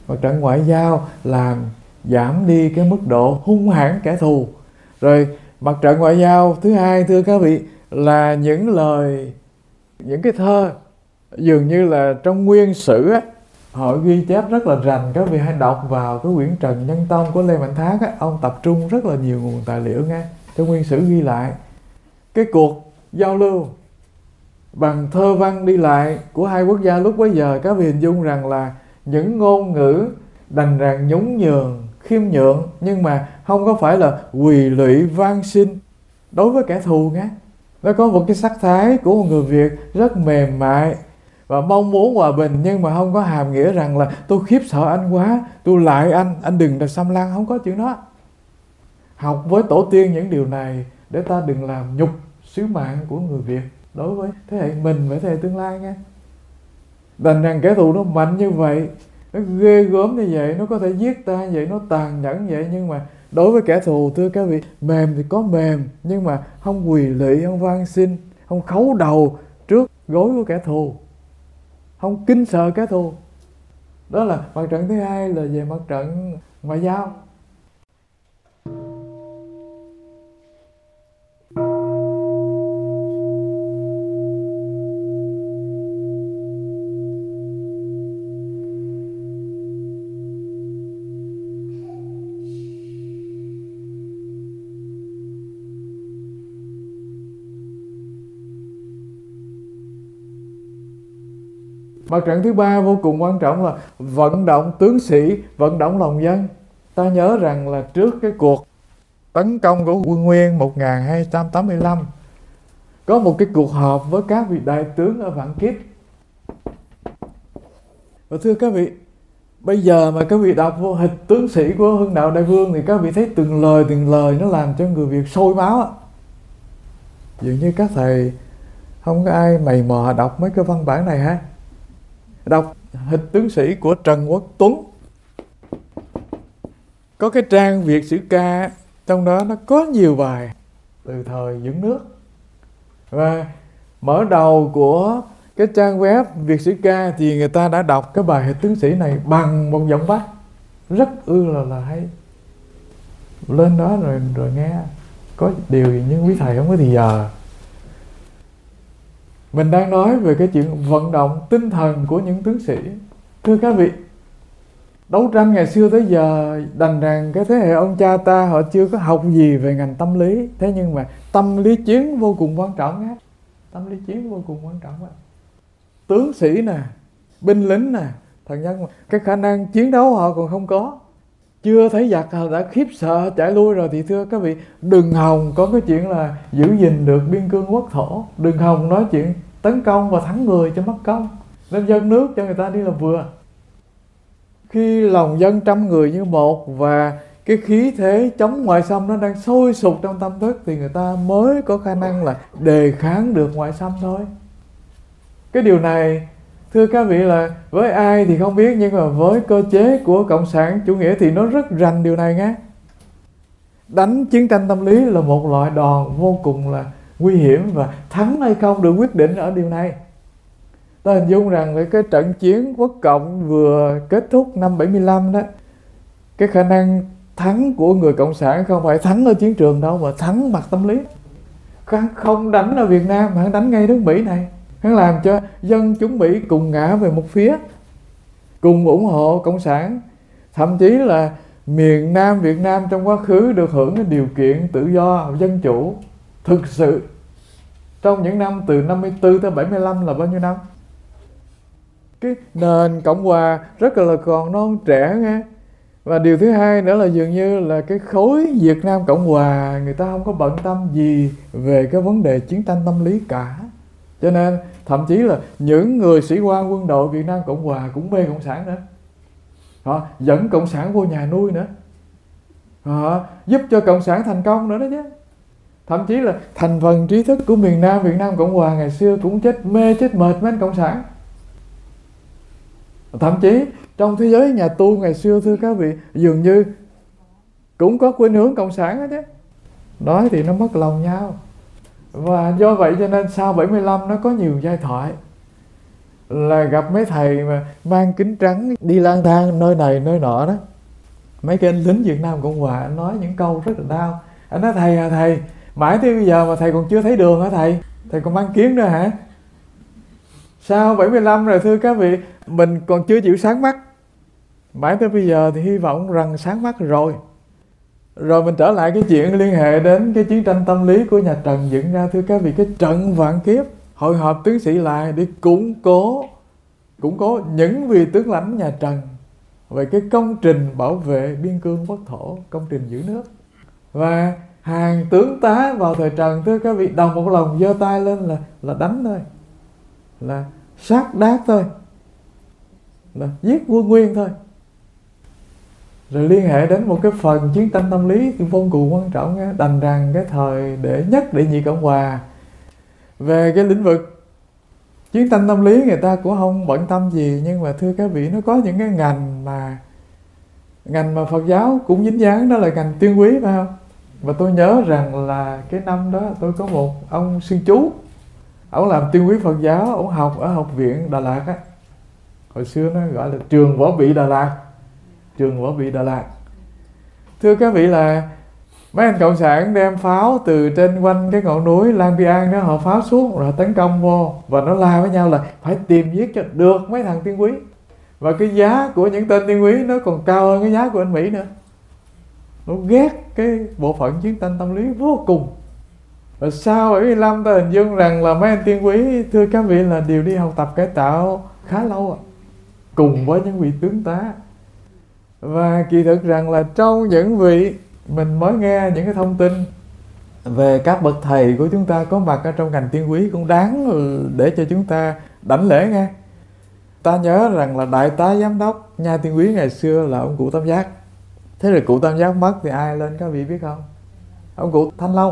Mặt trận ngoại giao làm giảm đi cái mức độ hung hãn kẻ thù. Rồi mặt trận ngoại giao thứ hai, thưa các vị, là những lời, những cái thơ dường như là trong nguyên sử á, họ ghi chép rất là rành. Các vị hãy đọc vào cái quyển Trần Nhân Tông của Lê Mạnh Thác á, ông tập trung rất là nhiều nguồn tài liệu nghe. Trong nguyên sử ghi lại cái cuộc giao lưu bằng thơ văn đi lại của hai quốc gia lúc bấy giờ. Các vị hình dung rằng là những ngôn ngữ đành rằng nhún nhường, khiêm nhượng, nhưng mà không có phải là quỳ lụy van xin đối với kẻ thù nghe. Nó có một cái sắc thái của một người Việt rất mềm mại và mong muốn hòa bình, nhưng mà không có hàm nghĩa rằng là tôi khiếp sợ anh quá, tôi lại anh đừng xâm lăng, không có chuyện đó. Học với tổ tiên những điều này để ta đừng làm nhục sứ mạng của người Việt đối với thế hệ mình và thế hệ tương lai nha. Đành rằng kẻ thù nó mạnh như vậy, nó ghê gớm như vậy, nó có thể giết ta như vậy, nó tàn nhẫn vậy, nhưng mà đối với kẻ thù, thưa các vị, mềm thì có mềm, nhưng mà không quỳ lụy, không van xin, không khấu đầu trước gối của kẻ thù, không kinh sợ kẻ thù. Đó là mặt trận thứ hai, là về mặt trận ngoại giao. Mặt trận thứ ba vô cùng quan trọng là vận động tướng sĩ, vận động lòng dân. Ta nhớ rằng là trước cái cuộc tấn công của quân Nguyên 1285, có một cái cuộc họp với các vị đại tướng ở Vạn Kiếp. Và thưa các vị, bây giờ mà các vị đọc vô Hịch tướng sĩ của Hưng Đạo Đại Vương thì các vị thấy từng lời nó làm cho người Việt sôi máu. Dường như các thầy không có ai mày mò đọc mấy cái văn bản này ha. Đọc Hịch tướng sĩ của Trần Quốc Tuấn, có cái trang Việt sử ca, trong đó nó có nhiều bài từ thời dựng nước. Và mở đầu của cái trang web Việt sử ca thì người ta đã đọc cái bài Hịch tướng sĩ này bằng một giọng Bắc rất là hay. Lên đó rồi nghe. Có điều nhưng quý thầy không có thì giờ. Mình đang nói về cái chuyện vận động tinh thần của những tướng sĩ. Thưa các vị, đấu tranh ngày xưa tới giờ, đành rằng cái thế hệ ông cha ta họ chưa có học gì về ngành tâm lý. Thế nhưng mà tâm lý chiến vô cùng quan trọng á. Tâm lý chiến vô cùng quan trọng á. Tướng sĩ nè, binh lính nè, thần nhân, cái khả năng chiến đấu họ còn không có. Chưa thấy giặc họ đã khiếp sợ chạy lui rồi thì thưa các vị, đừng hòng có cái chuyện là giữ gìn được biên cương quốc thổ. Đừng hòng nói chuyện tấn công và thắng người cho mất công, nên dân nước cho người ta đi là vừa. Khi lòng dân trăm người như một và cái khí thế chống ngoại xâm nó đang sôi sục trong tâm thức thì người ta mới có khả năng là đề kháng được ngoại xâm thôi. Cái điều này thưa các vị là với ai thì không biết, nhưng mà với cơ chế của Cộng sản chủ nghĩa thì nó rất rành điều này nghe. Đánh chiến tranh tâm lý là một loại đòn vô cùng là nguy hiểm, và thắng hay không được quyết định ở điều này. Ta hình dung rằng cái trận chiến quốc cộng vừa kết thúc năm 75 đó, cái khả năng thắng của người Cộng sản không phải thắng ở chiến trường đâu, mà thắng mặt tâm lý. Hắn không đánh ở Việt Nam mà hắn đánh ngay nước Mỹ này. Hắn làm cho dân chúng Mỹ cùng ngã về một phía, cùng ủng hộ Cộng sản. Thậm chí là miền Nam Việt Nam trong quá khứ được hưởng cái điều kiện tự do, dân chủ thực sự trong những năm từ 54 tới 75 là bao nhiêu năm? Cái nền Cộng hòa rất là còn non trẻ nghe. Và điều thứ hai nữa là dường như là cái khối Việt Nam Cộng hòa người ta không có bận tâm gì về cái vấn đề chiến tranh tâm lý cả. Cho nên thậm chí là những người sĩ quan quân đội Việt Nam Cộng hòa cũng mê Cộng sản nữa. Họ dẫn Cộng sản vô nhà nuôi nữa. Họ giúp cho Cộng sản thành công nữa đó chứ. Thậm chí là thành phần trí thức của miền Nam Việt Nam Cộng hòa ngày xưa cũng chết mê chết mệt với anh Cộng sản. Thậm chí trong thế giới nhà tu ngày xưa thưa các vị, dường như cũng có khuynh hướng Cộng sản đó chứ. Nói thì nó mất lòng nhau. Và do vậy cho nên sau 75 nó có nhiều giai thoại. là gặp mấy thầy mà mang kính trắng đi lang thang nơi này nơi nọ đó. Mấy cái anh lính Việt Nam Cộng Hòa, anh nói những câu rất là đau. Anh nói thầy à thầy, mãi tới bây giờ mà thầy còn chưa thấy đường hả thầy? Thầy còn mang kiếm nữa hả? Sao 75 rồi thưa các vị, mình còn chưa chịu sáng mắt. Mãi tới bây giờ thì hy vọng rằng sáng mắt rồi. Rồi mình trở lại cái chuyện liên hệ đến cái chiến tranh tâm lý của nhà Trần dựng ra. Thưa các vị, cái trận vạn kiếp hội họp tướng sĩ lại để củng cố những vị tướng lãnh nhà Trần về cái công trình bảo vệ biên cương quốc thổ, công trình giữ nước. Và hàng tướng tá vào thời Trần, thưa các vị, đồng một lòng giơ tay lên là đánh thôi, là sát đát thôi, là giết quân Nguyên thôi. Rồi liên hệ đến một cái phần chiến tranh tâm lý vô cùng quan trọng á, đành rằng cái thời đệ nhất đệ nhị Cộng Hòa về cái lĩnh vực chiến tranh tâm lý người ta cũng không bận tâm gì. Nhưng mà thưa các vị, nó có những cái ngành mà Phật giáo cũng dính dáng, đó là ngành tuyên quý, phải không? Và tôi nhớ rằng là cái năm đó tôi có một ông sư chú, ông làm tuyên quý Phật giáo, ông học ở học viện Đà Lạt á. Hồi xưa nó gọi là trường võ bị Đà Lạt, trường võ bị Đà Lạt. Thưa các vị, là mấy anh cộng sản đem pháo từ trên quanh cái ngọn núi Lang Biang đó, họ pháo xuống rồi tấn công vô, và nó la với nhau là phải tìm giết cho được mấy thằng tiên quý. Và cái giá của những tên tiên quý nó còn cao hơn cái giá của anh Mỹ nữa. Nó ghét cái bộ phận chiến tranh tâm lý vô cùng. Và sau 75 ta hình dung rằng là mấy anh tiên quý, thưa các vị, là đều đi học tập cải tạo khá lâu cùng với những vị tướng tá. Và kỳ thực rằng là trong những vị mình mới nghe những cái thông tin về các bậc thầy của chúng ta có mặt ở trong ngành tiên quý cũng đáng để cho chúng ta đảnh lễ nghe. Ta nhớ rằng là đại tá giám đốc nha tiên quý ngày xưa là ông cụ Tam Giác. Thế rồi cụ Tam Giác mất thì ai lên các vị biết không? Ông cụ Thanh Long.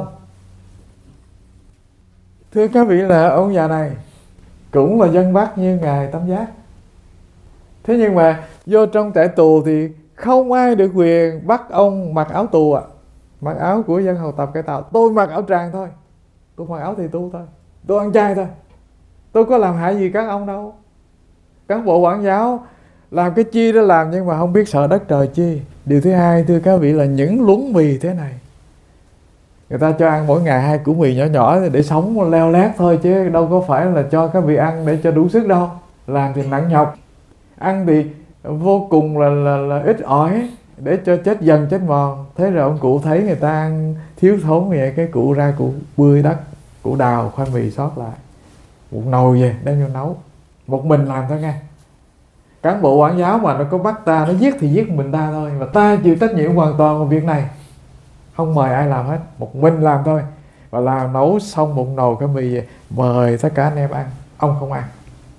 Thưa các vị, là ông già này cũng là dân Bắc như ngài Tam Giác. Thế nhưng mà vô trong trại tù thì không ai được quyền bắt ông mặc áo tù mặc áo của dân học tập cải tạo. Tôi mặc áo tràng thôi, tôi mặc áo thầy tu thôi, tôi ăn chay thôi, tôi có làm hại gì các ông đâu. Cán bộ quản giáo làm cái chi đó làm, nhưng mà không biết sợ đất trời chi. Điều thứ hai, thưa các vị, là những luống mì thế này, người ta cho ăn mỗi ngày 2 củ mì nhỏ nhỏ để sống leo lét thôi, chứ đâu có phải là cho các vị ăn để cho đủ sức đâu. Làm thì nặng nhọc, ăn thì vô cùng là ít ỏi để cho chết dần chết mòn. Thế rồi ông cụ thấy người ta ăn thiếu thốn vậy, cái cụ ra cụ bươi đất, cụ đào khoai mì sót lại, một nồi về đem vô nấu, một mình làm thôi nghe. Cán bộ quản giáo mà nó có bắt ta, nó giết thì giết mình ta thôi, và ta chịu trách nhiệm hoàn toàn vào việc này, không mời ai làm hết, một mình làm thôi. Và làm nấu xong một nồi cái mì về, mời tất cả anh em ăn, ông không ăn.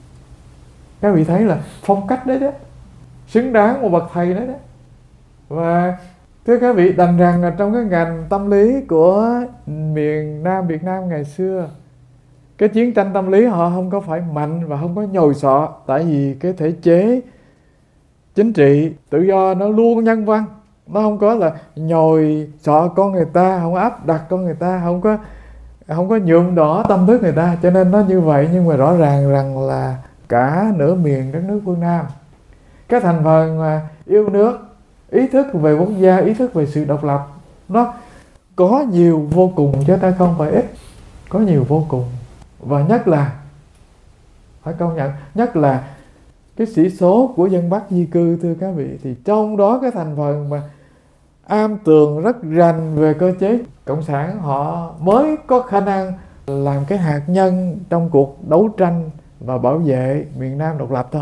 Các vị thấy là phong cách đấy đó, xứng đáng một bậc thầy đấy đó. Và thưa các vị, đành rằng là trong cái ngành tâm lý của miền Nam Việt Nam ngày xưa, cái chiến tranh tâm lý họ không có phải mạnh và không có nhồi sọ. Tại vì cái thể chế chính trị tự do nó luôn nhân văn, nó không có là nhồi sọ con người ta, không áp đặt con người ta, không có nhuộm đỏ tâm thức người ta, cho nên nó như vậy. Nhưng mà rõ ràng rằng là cả nửa miền đất nước phương Nam, cái thành phần mà yêu nước, ý thức về quốc gia, ý thức về sự độc lập, nó có nhiều vô cùng chứ ta không phải ít, có nhiều vô cùng. Và nhất là phải công nhận, nhất là cái sĩ số của dân Bắc di cư, thưa các vị, thì trong đó cái thành phần mà am tường rất rành về cơ chế cộng sản, họ mới có khả năng làm cái hạt nhân trong cuộc đấu tranh và bảo vệ miền Nam độc lập thôi.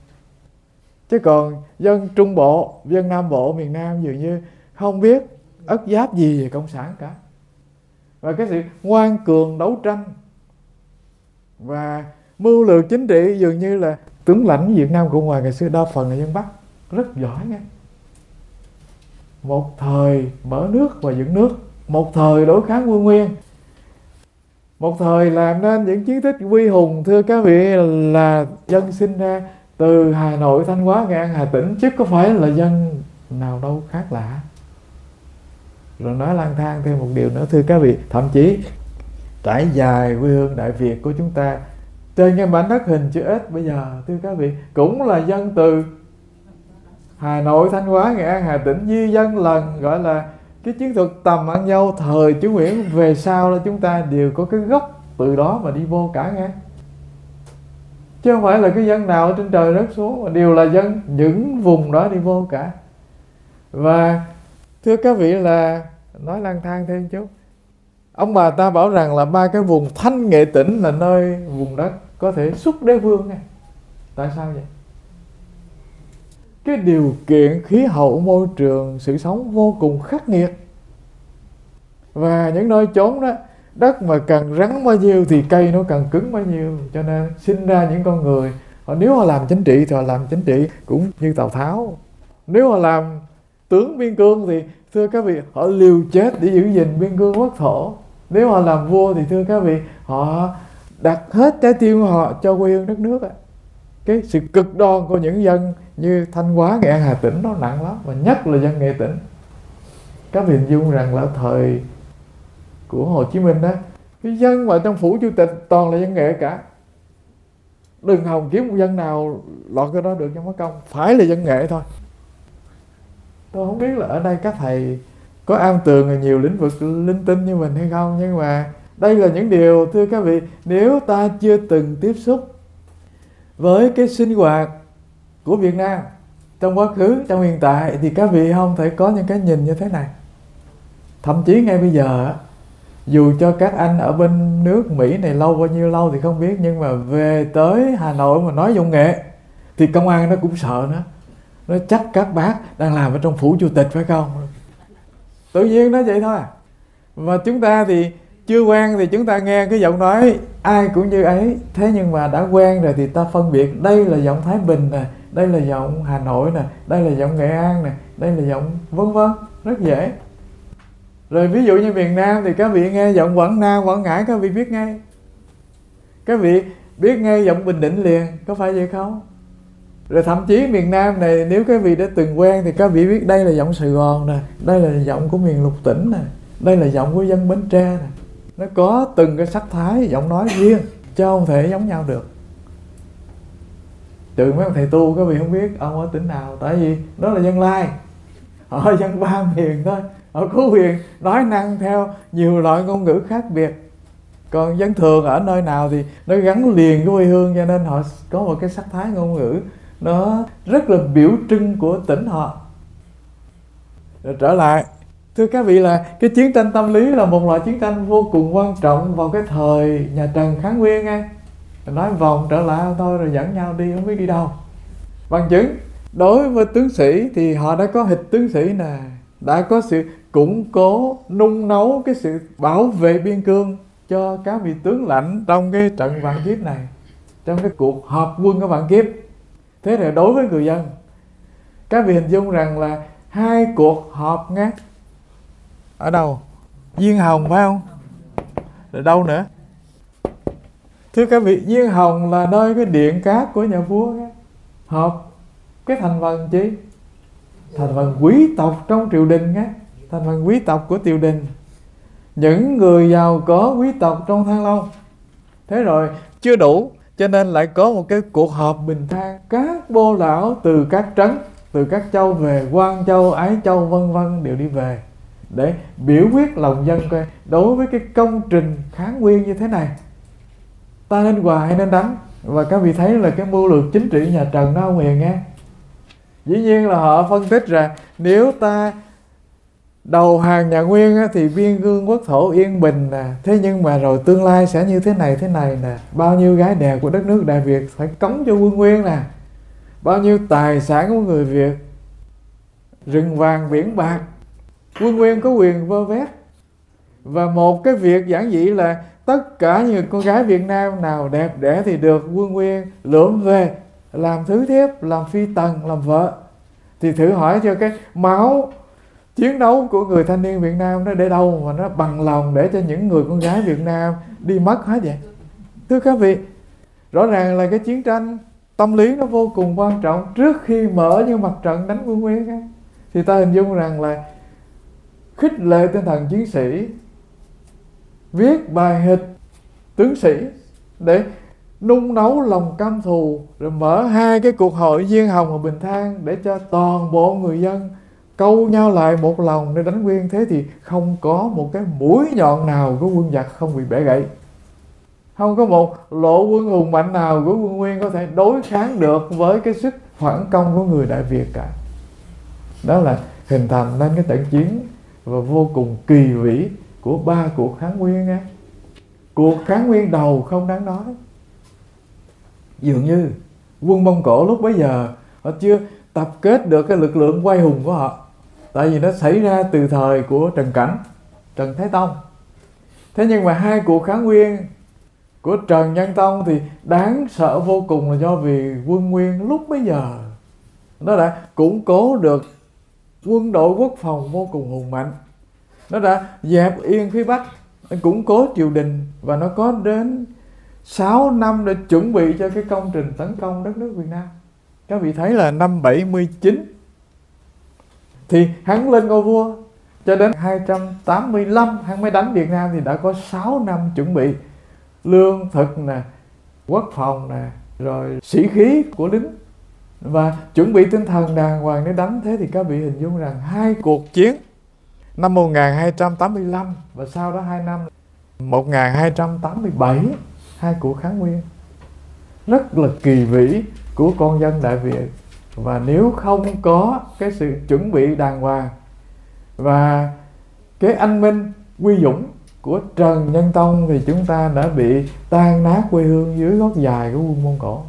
Chứ còn dân Trung Bộ, dân Nam Bộ, miền Nam dường như không biết ất giáp gì về cộng sản cả. Và cái sự ngoan cường đấu tranh và mưu lược chính trị dường như là tướng lãnh Việt Nam Cộng Hòa ngày xưa đa phần là dân Bắc, rất giỏi nghe. Một thời mở nước và dựng nước, một thời đối kháng quân Nguyên, một thời làm nên những chiến tích uy hùng. Thưa các vị, là dân sinh ra từ Hà Nội, Thanh Hóa, Nghệ An, Hà Tĩnh, chứ có phải là dân nào đâu khác lạ. Rồi nói lang thang thêm một điều nữa, thưa các vị, thậm chí trải dài quê hương Đại Việt của chúng ta trên cái mảnh đất hình chữ S bây giờ, thưa các vị, cũng là dân từ Hà Nội, Thanh Hóa, Nghệ An, Hà Tĩnh di dân lần gọi là cái chiến thuật tầm ăn dâu thời chú Nguyễn về sau là chúng ta đều có cái gốc từ đó mà đi vô cả nghe. Chứ không phải là cái dân nào ở trên trời rớt xuống, mà đều là dân những vùng đó đi vô cả. Và thưa các vị, là nói lang thang thêm chút, ông bà ta bảo rằng là 3 cái vùng Thanh Nghệ Tĩnh là nơi vùng đất có thể xuất đế vương nghe. Tại sao vậy? Cái điều kiện khí hậu môi trường sự sống vô cùng khắc nghiệt, và những nơi chốn đó đất mà càng rắn bao nhiêu thì cây nó càng cứng bao nhiêu. Cho nên sinh ra những con người nếu họ làm chính trị thì họ làm chính trị cũng như Tào Tháo. Nếu họ làm tướng biên cương thì thưa các vị, họ liều chết để giữ gìn biên cương quốc thổ. Nếu họ làm vua thì thưa các vị, họ đặt hết trái tim của họ cho quê hương đất nước. Cái sự cực đoan của những dân như Thanh Hóa, Nghệ An, Hà Tĩnh nó nặng lắm, và nhất là dân Nghệ Tĩnh. Các vị hình dung rằng là thời của Hồ Chí Minh đó, cái dân mà trong phủ chủ tịch toàn là dân Nghệ cả. Đừng hòng kiếm một dân nào lọt cái đó được trong Mất Công, phải là dân Nghệ thôi. Tôi không biết là ở đây các thầy có am tường nhiều lĩnh vực linh tinh như mình hay không, nhưng mà đây là những điều thưa các vị, nếu ta chưa từng tiếp xúc với cái sinh hoạt của Việt Nam trong quá khứ, trong hiện tại, thì các vị không thể có những cái nhìn như thế này. Thậm chí ngay bây giờ, dù cho các anh ở bên nước Mỹ này lâu bao nhiêu lâu thì không biết, nhưng mà về tới Hà Nội mà nói giọng Nghệ thì công an nó cũng sợ nữa. Nó chắc các bác đang làm ở trong phủ chủ tịch phải không? Tự nhiên nó vậy thôi. Mà chúng ta thì chưa quen thì chúng ta nghe cái giọng nói ai cũng như ấy. Thế nhưng mà đã quen rồi thì ta phân biệt đây là giọng Thái Bình nè, đây là giọng Hà Nội nè, đây là giọng Nghệ An nè, đây là giọng vân vân, rất dễ. Rồi ví dụ như miền Nam thì các vị nghe giọng Quảng Nam, Quảng Ngãi các vị biết ngay. Các vị biết ngay giọng Bình Định liền, có phải vậy không? Rồi thậm chí miền Nam này nếu các vị đã từng quen thì các vị biết đây là giọng Sài Gòn nè, đây là giọng của miền Lục Tỉnh nè, đây là giọng của dân Bến Tre nè. Nó có từng cái sắc thái giọng nói riêng, chứ không thể giống nhau được. Trừ mấy ông thầy tu các vị không biết ông ở tỉnh nào, tại vì đó là dân Lai, họ dân ba miền thôi, họ có quyền nói năng theo nhiều loại ngôn ngữ khác biệt. Còn dân thường ở nơi nào thì nó gắn liền với quê hương, cho nên họ có một cái sắc thái ngôn ngữ nó rất là biểu trưng của tỉnh họ. Rồi trở lại, thưa các vị, là cái chiến tranh tâm lý là một loại chiến tranh vô cùng quan trọng vào cái thời nhà Trần kháng Nguyên nghe. Nói vòng trở lại thôi rồi dẫn nhau đi không biết đi đâu. Bằng chứng, đối với tướng sĩ thì họ đã có hịch tướng sĩ nè, đã có sự củng cố, nung nấu cái sự bảo vệ biên cương cho các vị tướng lãnh trong cái trận Vạn Kiếp này, trong cái cuộc họp quân của Vạn Kiếp. Thế thì đối với người dân, các vị hình dung rằng là 2 cuộc họp nghe. Ở đâu? Diên Hồng phải không? Rồi đâu nữa? Thưa các vị, Diên Hồng là nơi cái điện cát của nhà vua nghe. Họp cái thành phần chi? Thành phần quý tộc trong triều đình nghe. Thành phần quý tộc của triều đình, những người giàu có quý tộc trong Thăng Long. Thế rồi chưa đủ, cho nên lại có một cái cuộc họp bình thang, các bô lão từ các trấn, từ các châu về, Quan Châu, Ái Châu vân vân đều đi về để biểu quyết lòng dân coi đối với cái công trình kháng Nguyên như thế này ta nên hòa hay nên đánh. Và các vị thấy là cái mưu lược chính trị nhà Trần nó không hề nghe. Dĩ nhiên là họ phân tích ra nếu ta đầu hàng nhà Nguyên á, thì biên cương quốc thổ yên bình nè, thế nhưng mà rồi tương lai sẽ như thế này nè, bao nhiêu gái đẹp của đất nước Đại Việt phải cống cho quân Nguyên nè, bao nhiêu tài sản của người Việt, rừng vàng biển bạc, quân Nguyên có quyền vơ vét. Và một cái việc giản dị là tất cả những con gái Việt Nam nào đẹp đẽ thì được quân Nguyên lượm về làm thứ thiếp, làm phi tần, làm vợ. Thì thử hỏi cho cái máu chiến đấu của người thanh niên Việt Nam nó để đâu mà nó bằng lòng để cho những người con gái Việt Nam đi mất hết vậy? Thưa các vị, rõ ràng là cái chiến tranh tâm lý nó vô cùng quan trọng trước khi mở những mặt trận đánh quân Nguyên ấy. Thì ta hình dung rằng là khích lệ tinh thần chiến sĩ, viết bài hịch tướng sĩ để nung nấu lòng căm thù, rồi mở hai cái cuộc hội Diên Hồng ở Bình Thang để cho toàn bộ người dân câu nhau lại một lòng để đánh Nguyên. Thế thì không có một cái mũi nhọn nào của quân giặc không bị bẻ gãy, không có một lộ quân hùng mạnh nào của quân Nguyên có thể đối kháng được với cái sức phản công của người Đại Việt cả. Đó là hình thành nên cái trận chiến và vô cùng kỳ vĩ của 3 cuộc kháng Nguyên nha. Cuộc kháng Nguyên đầu không đáng nói, dường như quân Mông Cổ lúc bấy giờ họ chưa tập kết được cái lực lượng oai hùng của họ, tại vì nó xảy ra từ thời của Trần Cảnh, Trần Thái Tông. Thế nhưng mà 2 cuộc kháng Nguyên của Trần Nhân Tông thì đáng sợ vô cùng, là do vì quân Nguyên lúc bấy giờ nó đã củng cố được quân đội quốc phòng vô cùng hùng mạnh, nó đã dẹp yên phía Bắc, nó củng cố triều đình, và nó có đến 6 năm để chuẩn bị cho cái công trình tấn công đất nước Việt Nam. Các vị thấy là năm 79 thì hắn lên ngôi vua, cho đến 285 hắn mới đánh Việt Nam, thì đã có 6 năm chuẩn bị lương thực nè, quốc phòng nè, rồi sĩ khí của lính, và chuẩn bị tinh thần đàng hoàng để đánh. Thế thì các vị hình dung rằng 2 cuộc chiến năm 1285 và sau đó 2 năm 1287, 2 cuộc kháng Nguyên rất là kỳ vĩ của con dân Đại Việt. Và nếu không có cái sự chuẩn bị đàng hoàng và cái anh minh quy dũng của Trần Nhân Tông thì chúng ta đã bị tan nát quê hương dưới gót dài của quân Mông Cổ.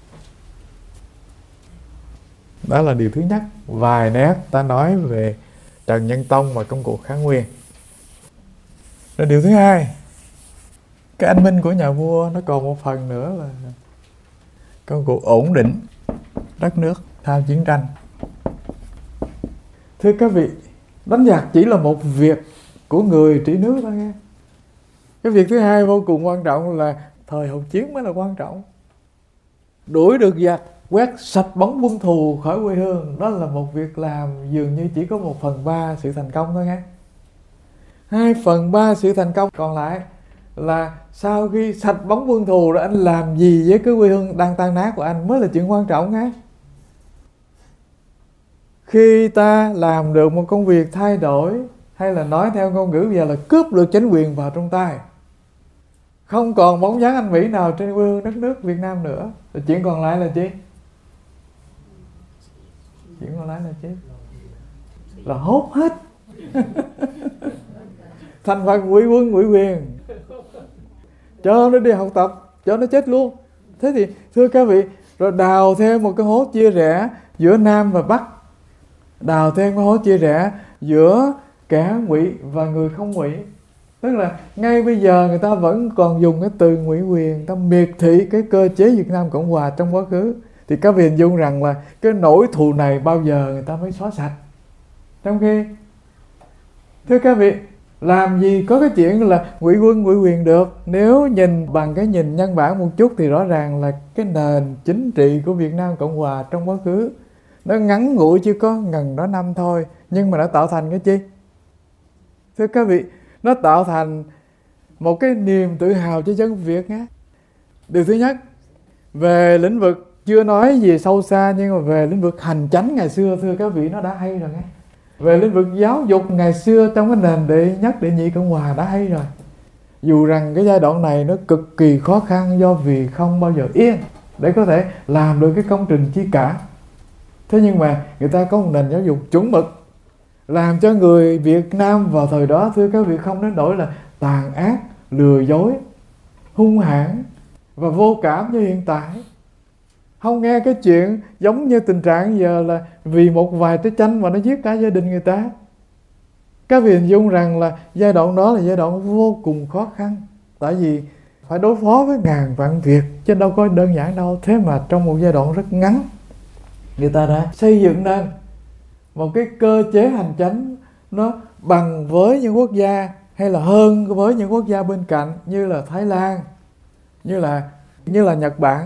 Đó là điều thứ nhất, vài nét ta nói về Trần Nhân Tông và công cuộc kháng Nguyên. Rồi điều thứ hai, cái anh minh của nhà vua nó còn một phần nữa là công cuộc ổn định đất nước sau chiến tranh. Thưa các vị, đánh giặc chỉ là một việc của người trị nước thôi nghe. Cái việc thứ hai vô cùng quan trọng là thời hậu chiến mới là quan trọng. Đuổi được giặc, quét sạch bóng quân thù khỏi quê hương, đó là một việc làm dường như chỉ có 1/3 sự thành công thôi nghe. 2/3 sự thành công còn lại là sau khi sạch bóng quân thù rồi anh làm gì với cái quê hương đang tan nát của anh mới là chuyện quan trọng nghe. Khi ta làm được một công việc thay đổi, hay là nói theo ngôn ngữ bây giờ là cướp được chính quyền vào trong tay, không còn bóng dáng Anh Mỹ nào trên quê hương đất nước Việt Nam nữa, thì chuyện còn lại là chi? Chuyện còn lại là chi? Là hốt hết. Thành phần ngụy quân ngụy quyền, cho nó đi học tập, cho nó chết luôn. Thế thì thưa các vị, rồi đào thêm một cái hố chia rẽ giữa Nam và Bắc, đào thêm cái hố chia rẽ giữa kẻ ngụy và người không ngụy. Tức là ngay bây giờ người ta vẫn còn dùng cái từ ngụy quyền, người ta miệt thị cái cơ chế Việt Nam Cộng Hòa trong quá khứ. Thì các vị hình dung rằng là cái nỗi thù này bao giờ người ta mới xóa sạch. Trong khi, thưa các vị, làm gì có cái chuyện là ngụy quân ngụy quyền được. Nếu nhìn bằng cái nhìn nhân bản một chút thì rõ ràng là cái nền chính trị của Việt Nam Cộng Hòa trong quá khứ nó ngắn ngủi chỉ có ngần đó năm thôi, nhưng mà nó tạo thành cái chi? Thưa các vị, nó tạo thành một cái niềm tự hào cho dân Việt nhé. Điều thứ nhất, về lĩnh vực chưa nói gì sâu xa, nhưng mà về lĩnh vực hành chánh ngày xưa, thưa các vị, nó đã hay rồi nghe. Về lĩnh vực giáo dục ngày xưa trong cái nền đệ nhất đệ nhị Cộng Hòa đã hay rồi. Dù rằng cái giai đoạn này nó cực kỳ khó khăn do vì không bao giờ yên để có thể làm được cái công trình chi cả. Thế nhưng mà người ta có một nền giáo dục chuẩn mực, làm cho người Việt Nam vào thời đó, thưa các vị, không đến nỗi là tàn ác, lừa dối, hung hãn và vô cảm như hiện tại. Không nghe cái chuyện giống như tình trạng giờ là vì một vài trái chanh mà nó giết cả gia đình người ta. Các vị hình dung rằng là giai đoạn đó là giai đoạn vô cùng khó khăn, tại vì phải đối phó với ngàn vạn việc chứ đâu có đơn giản đâu. Thế mà trong một giai đoạn rất ngắn, người ta đã xây dựng nên một cái cơ chế hành chánh nó bằng với những quốc gia hay là hơn với những quốc gia bên cạnh, như là Thái Lan, như là Nhật Bản,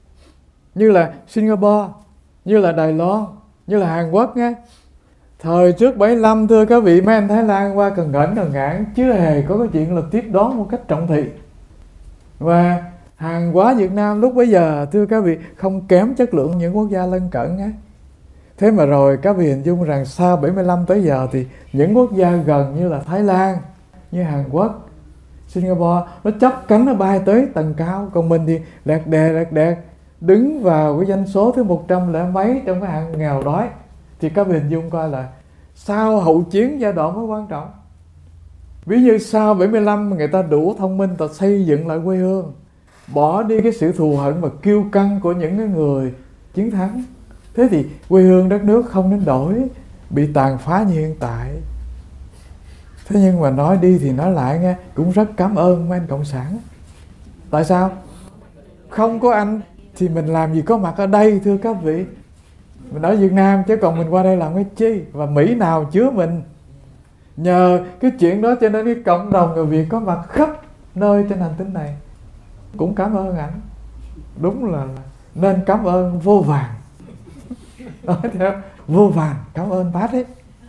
như là Singapore, như là Đài Loan, như là Hàn Quốc nghe. Thời trước 75, thưa các vị, mấy anh Thái Lan qua cần ngẩn cần ngãn, chưa hề có cái chuyện là tiếp đón một cách trọng thị. Và Hàng hóa Việt Nam lúc bấy giờ thưa các vị không kém chất lượng những quốc gia lân cận á. Thế mà rồi các vị hình dung rằng sau 75 tới giờ thì những quốc gia gần như là Thái Lan, như Hàn Quốc, Singapore, nó chắp cánh nó bay tới tầng cao. Còn mình thì lẹt đẹt đứng vào cái doanh số thứ 100 lẻ mấy trong cái hạng nghèo đói. Thì các vị hình dung coi là sau hậu chiến giai đoạn mới quan trọng. Ví như sau 75 người ta đủ thông minh, ta xây dựng lại quê hương, bỏ đi cái sự thù hận và kiêu căng của những cái người chiến thắng. Thế thì quê hương đất nước không nên đổi, bị tàn phá như hiện tại. Thế nhưng mà nói đi thì nói lại nghe, cũng rất cảm ơn mấy anh Cộng sản. Tại sao? Không có anh thì mình làm gì có mặt ở đây thưa các vị. Mình ở Việt Nam chứ còn mình qua đây làm cái chi. Và Mỹ nào chứa mình. Nhờ cái chuyện đó cho nên cái cộng đồng người Việt có mặt khắp nơi trên hành tinh này. Cũng cảm ơn ảnh. Đúng là nên cảm ơn vô vàn. Nói theo vô vàn cảm ơn bác ấy.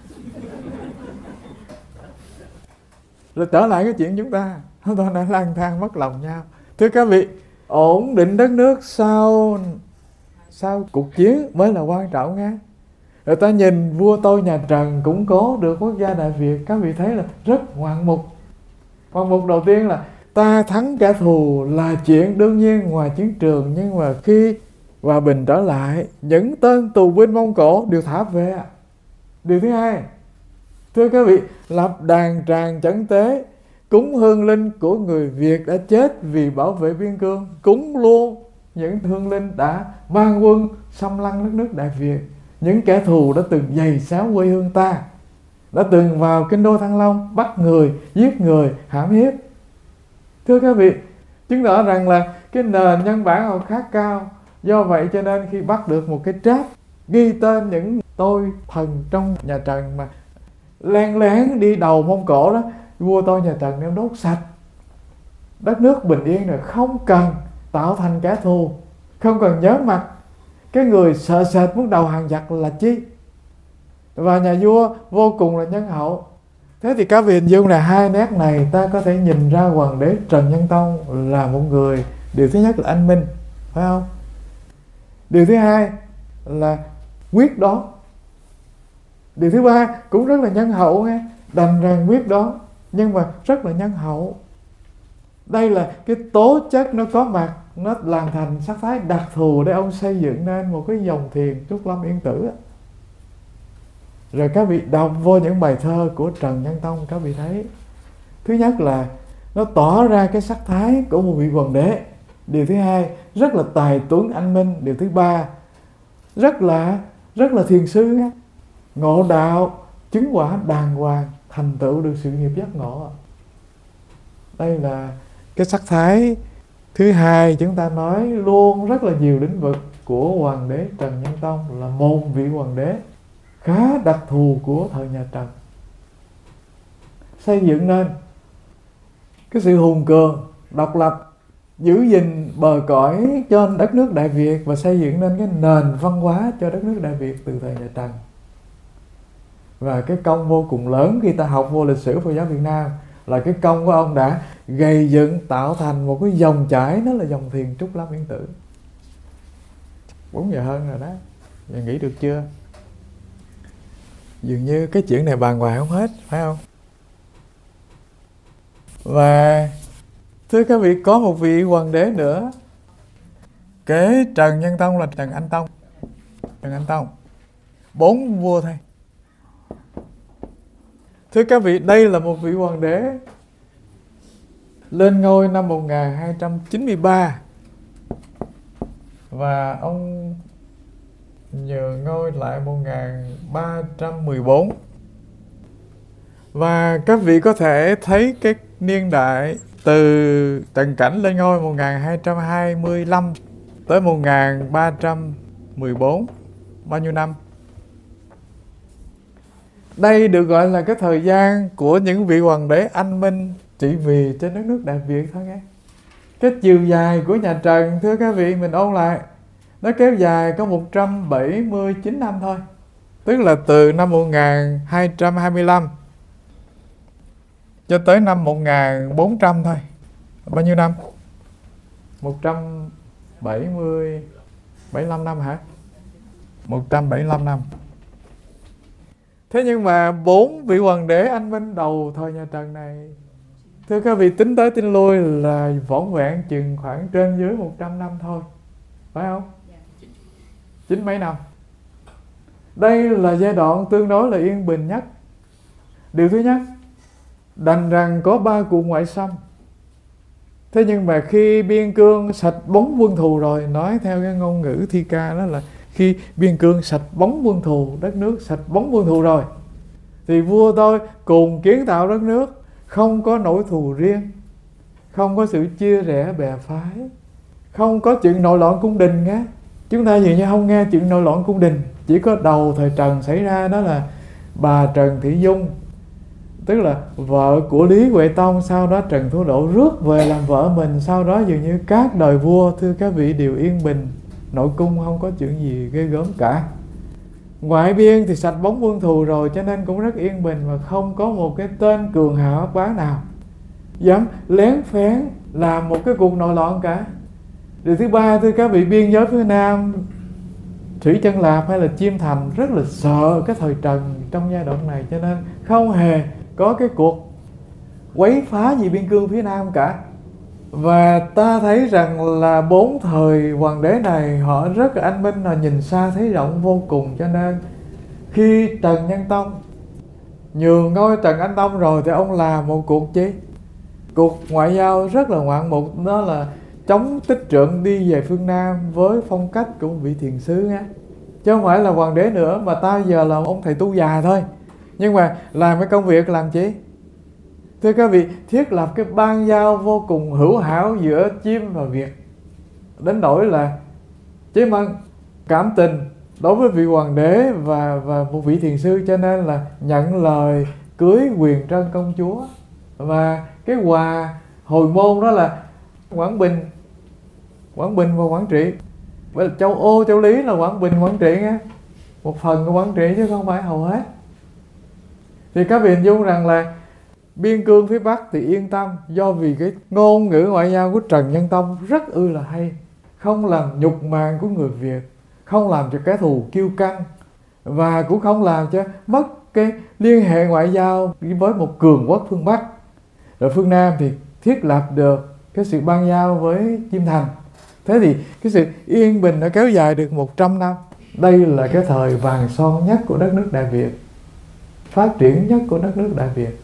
Rồi trở lại cái chuyện chúng ta đã lang thang mất lòng nhau. Thưa các vị, ổn định đất nước sau cuộc chiến mới là quan trọng nha. Rồi ta nhìn vua tôi nhà Trần củng cố được quốc gia Đại Việt, các vị thấy là rất ngoạn mục. Ngoạn mục đầu tiên là ta thắng kẻ thù là chuyện đương nhiên ngoài chiến trường, nhưng mà khi hòa bình trở lại, những tên tù binh Mông Cổ đều thả về. Điều thứ hai, thưa các vị, lập đàn tràng chẩn tế, cúng hương linh của người Việt đã chết vì bảo vệ biên cương, cúng luôn những hương linh đã ban quân xâm lăng đất nước Đại Việt, những kẻ thù đã từng giày xéo quê hương ta, đã từng vào kinh đô Thăng Long bắt người, giết người, hãm hiếp. Thưa các vị, chứng tỏ rằng là cái nền nhân bản họ khá cao. Do vậy cho nên khi bắt được một cái tráp ghi tên những tôi thần trong nhà Trần mà len lén đi đầu Mông Cổ đó, vua tôi nhà Trần đem đốt sạch. Đất nước bình yên rồi, không cần tạo thành kẻ thù, không cần nhớ mặt cái người sợ sệt muốn đầu hàng giặc là chi. Và nhà vua vô cùng là nhân hậu. Thế thì các vị hình dung là hai nét này ta có thể nhìn ra hoàng đế Trần Nhân Tông là một người, điều thứ nhất là anh minh, phải không? Điều thứ hai là quyết đoán. Điều thứ ba cũng rất là nhân hậu nghe, đành rằng quyết đoán nhưng mà rất là nhân hậu. Đây là cái tố chất nó có mặt, nó làm thành sắc thái đặc thù để ông xây dựng nên một cái dòng thiền Trúc Lâm Yên Tử. Rồi các vị đọc vô những bài thơ của Trần Nhân Tông, các vị thấy thứ nhất là nó tỏ ra cái sắc thái của một vị hoàng đế. Điều thứ hai rất là tài tuấn anh minh. Điều thứ ba rất là thiền sư, ngộ đạo, chứng quả đàng hoàng, thành tựu được sự nghiệp giác ngộ. Đây là cái sắc thái thứ hai. Chúng ta nói luôn rất là nhiều lĩnh vực của hoàng đế Trần Nhân Tông là một vị hoàng đế khá đặc thù của thời nhà Trần, xây dựng nên cái sự hùng cường, độc lập, giữ gìn bờ cõi cho đất nước Đại Việt và xây dựng nên cái nền văn hóa cho đất nước Đại Việt từ thời nhà Trần. Và cái công vô cùng lớn khi ta học vô lịch sử Phật giáo Việt Nam là cái công của ông đã gây dựng tạo thành một cái dòng chảy, đó là dòng thiền Trúc Lâm Yên Tử. 4 giờ hơn rồi đó, giờ nghĩ được chưa? Dường như cái chuyện này bàn hoài không hết, phải không? Và thưa các vị, có một vị hoàng đế nữa kế Trần Nhân Tông là Trần Anh Tông. Trần Anh Tông 4 vua thôi. Thưa các vị, đây là một vị hoàng đế lên ngôi năm 1293 và ông nhường ngôi lại 1314. Và các vị có thể thấy cái niên đại từ Trần Cảnh lên ngôi 1225 tới 1314, bao nhiêu năm? Đây được gọi là cái thời gian của những vị hoàng đế anh minh trị vì trên đất nước Đại Việt thôi nghe. Cái chiều dài của nhà Trần, thưa các vị, mình ôn lại, nó kéo dài có 179 năm thôi. Tức là từ năm 1225 cho tới năm 1400 thôi. Bao nhiêu năm? 175 năm hả? 175 năm. Thế nhưng mà 4 vị hoàng đế anh minh đầu thời nhà Trần này, thưa các vị, tính tới tính lui là vỏn vẹn chừng khoảng trên dưới 100 năm thôi, phải không? 9 mấy năm. Đây là giai đoạn tương đối là yên bình nhất. Điều thứ nhất, đành rằng có 3 cuộc ngoại xâm. Thế nhưng mà khi biên cương sạch bóng quân thù rồi, nói theo cái ngôn ngữ thi ca đó là khi biên cương sạch bóng quân thù, đất nước sạch bóng quân thù rồi, thì vua tôi cùng kiến tạo đất nước, không có nỗi thù riêng, không có sự chia rẽ bè phái, không có chuyện nội loạn cung đình nhé. Chúng ta dường như không nghe chuyện nội loạn cung đình. Chỉ có đầu thời Trần xảy ra, đó là bà Trần Thị Dung, tức là vợ của Lý Huệ Tông, sau đó Trần Thủ Độ rước về làm vợ mình. Sau đó dường như các đời vua, thưa các vị, đều yên bình, nội cung không có chuyện gì ghê gớm cả. Ngoại biên thì sạch bóng quân thù rồi, cho nên cũng rất yên bình, và không có một cái tên cường hào ác bá nào dám lén phén làm một cái cuộc nội loạn cả. Điều thứ ba, thưa các vị, biên giới phía Nam, Thủy Chân Lạp hay là Chiêm Thành rất là sợ cái thời Trần trong giai đoạn này, cho nên không hề có cái cuộc quấy phá gì biên cương phía Nam cả. Và ta thấy rằng là 4 thời hoàng đế này họ rất là anh minh, là nhìn xa thấy rộng vô cùng. Cho nên khi Trần Nhân Tông nhường ngôi Trần Anh Tông rồi, thì ông làm một cuộc chi? Cuộc ngoại giao rất là ngoạn mục, đó là chống Tích Trượng đi về phương Nam với phong cách của một vị thiền sứ á, chứ không phải là hoàng đế nữa, mà ta giờ là ông thầy tu già thôi. Nhưng mà làm cái công việc làm chi? Thưa các vị, thiết lập cái ban giao vô cùng hữu hảo giữa Chiêm và Việt, đến nỗi là Chế Mân cảm tình đối với vị hoàng đế và một vị thiền sư, cho nên là nhận lời cưới Quyền Trân công chúa. Và cái quà hồi môn đó là Quảng Bình và Quảng Trị. Bởi châu Ô, châu Lý là Quảng Bình, Quảng Trị nghe, một phần của Quảng Trị chứ không phải hầu hết. Thì các vị hình dung rằng là biên cương phía Bắc thì yên tâm, do vì cái ngôn ngữ ngoại giao của Trần Nhân Tông rất là hay, không làm nhục mạ của người Việt, không làm cho kẻ thù kiêu căng, và cũng không làm cho mất cái liên hệ ngoại giao với một cường quốc phương Bắc. Rồi phương Nam thì thiết lập được cái sự ban giao với Chiêm Thành. Thế thì cái sự yên bình nó kéo dài được 100 năm. Đây là cái thời vàng son nhất của đất nước Đại Việt, phát triển nhất của đất nước Đại Việt.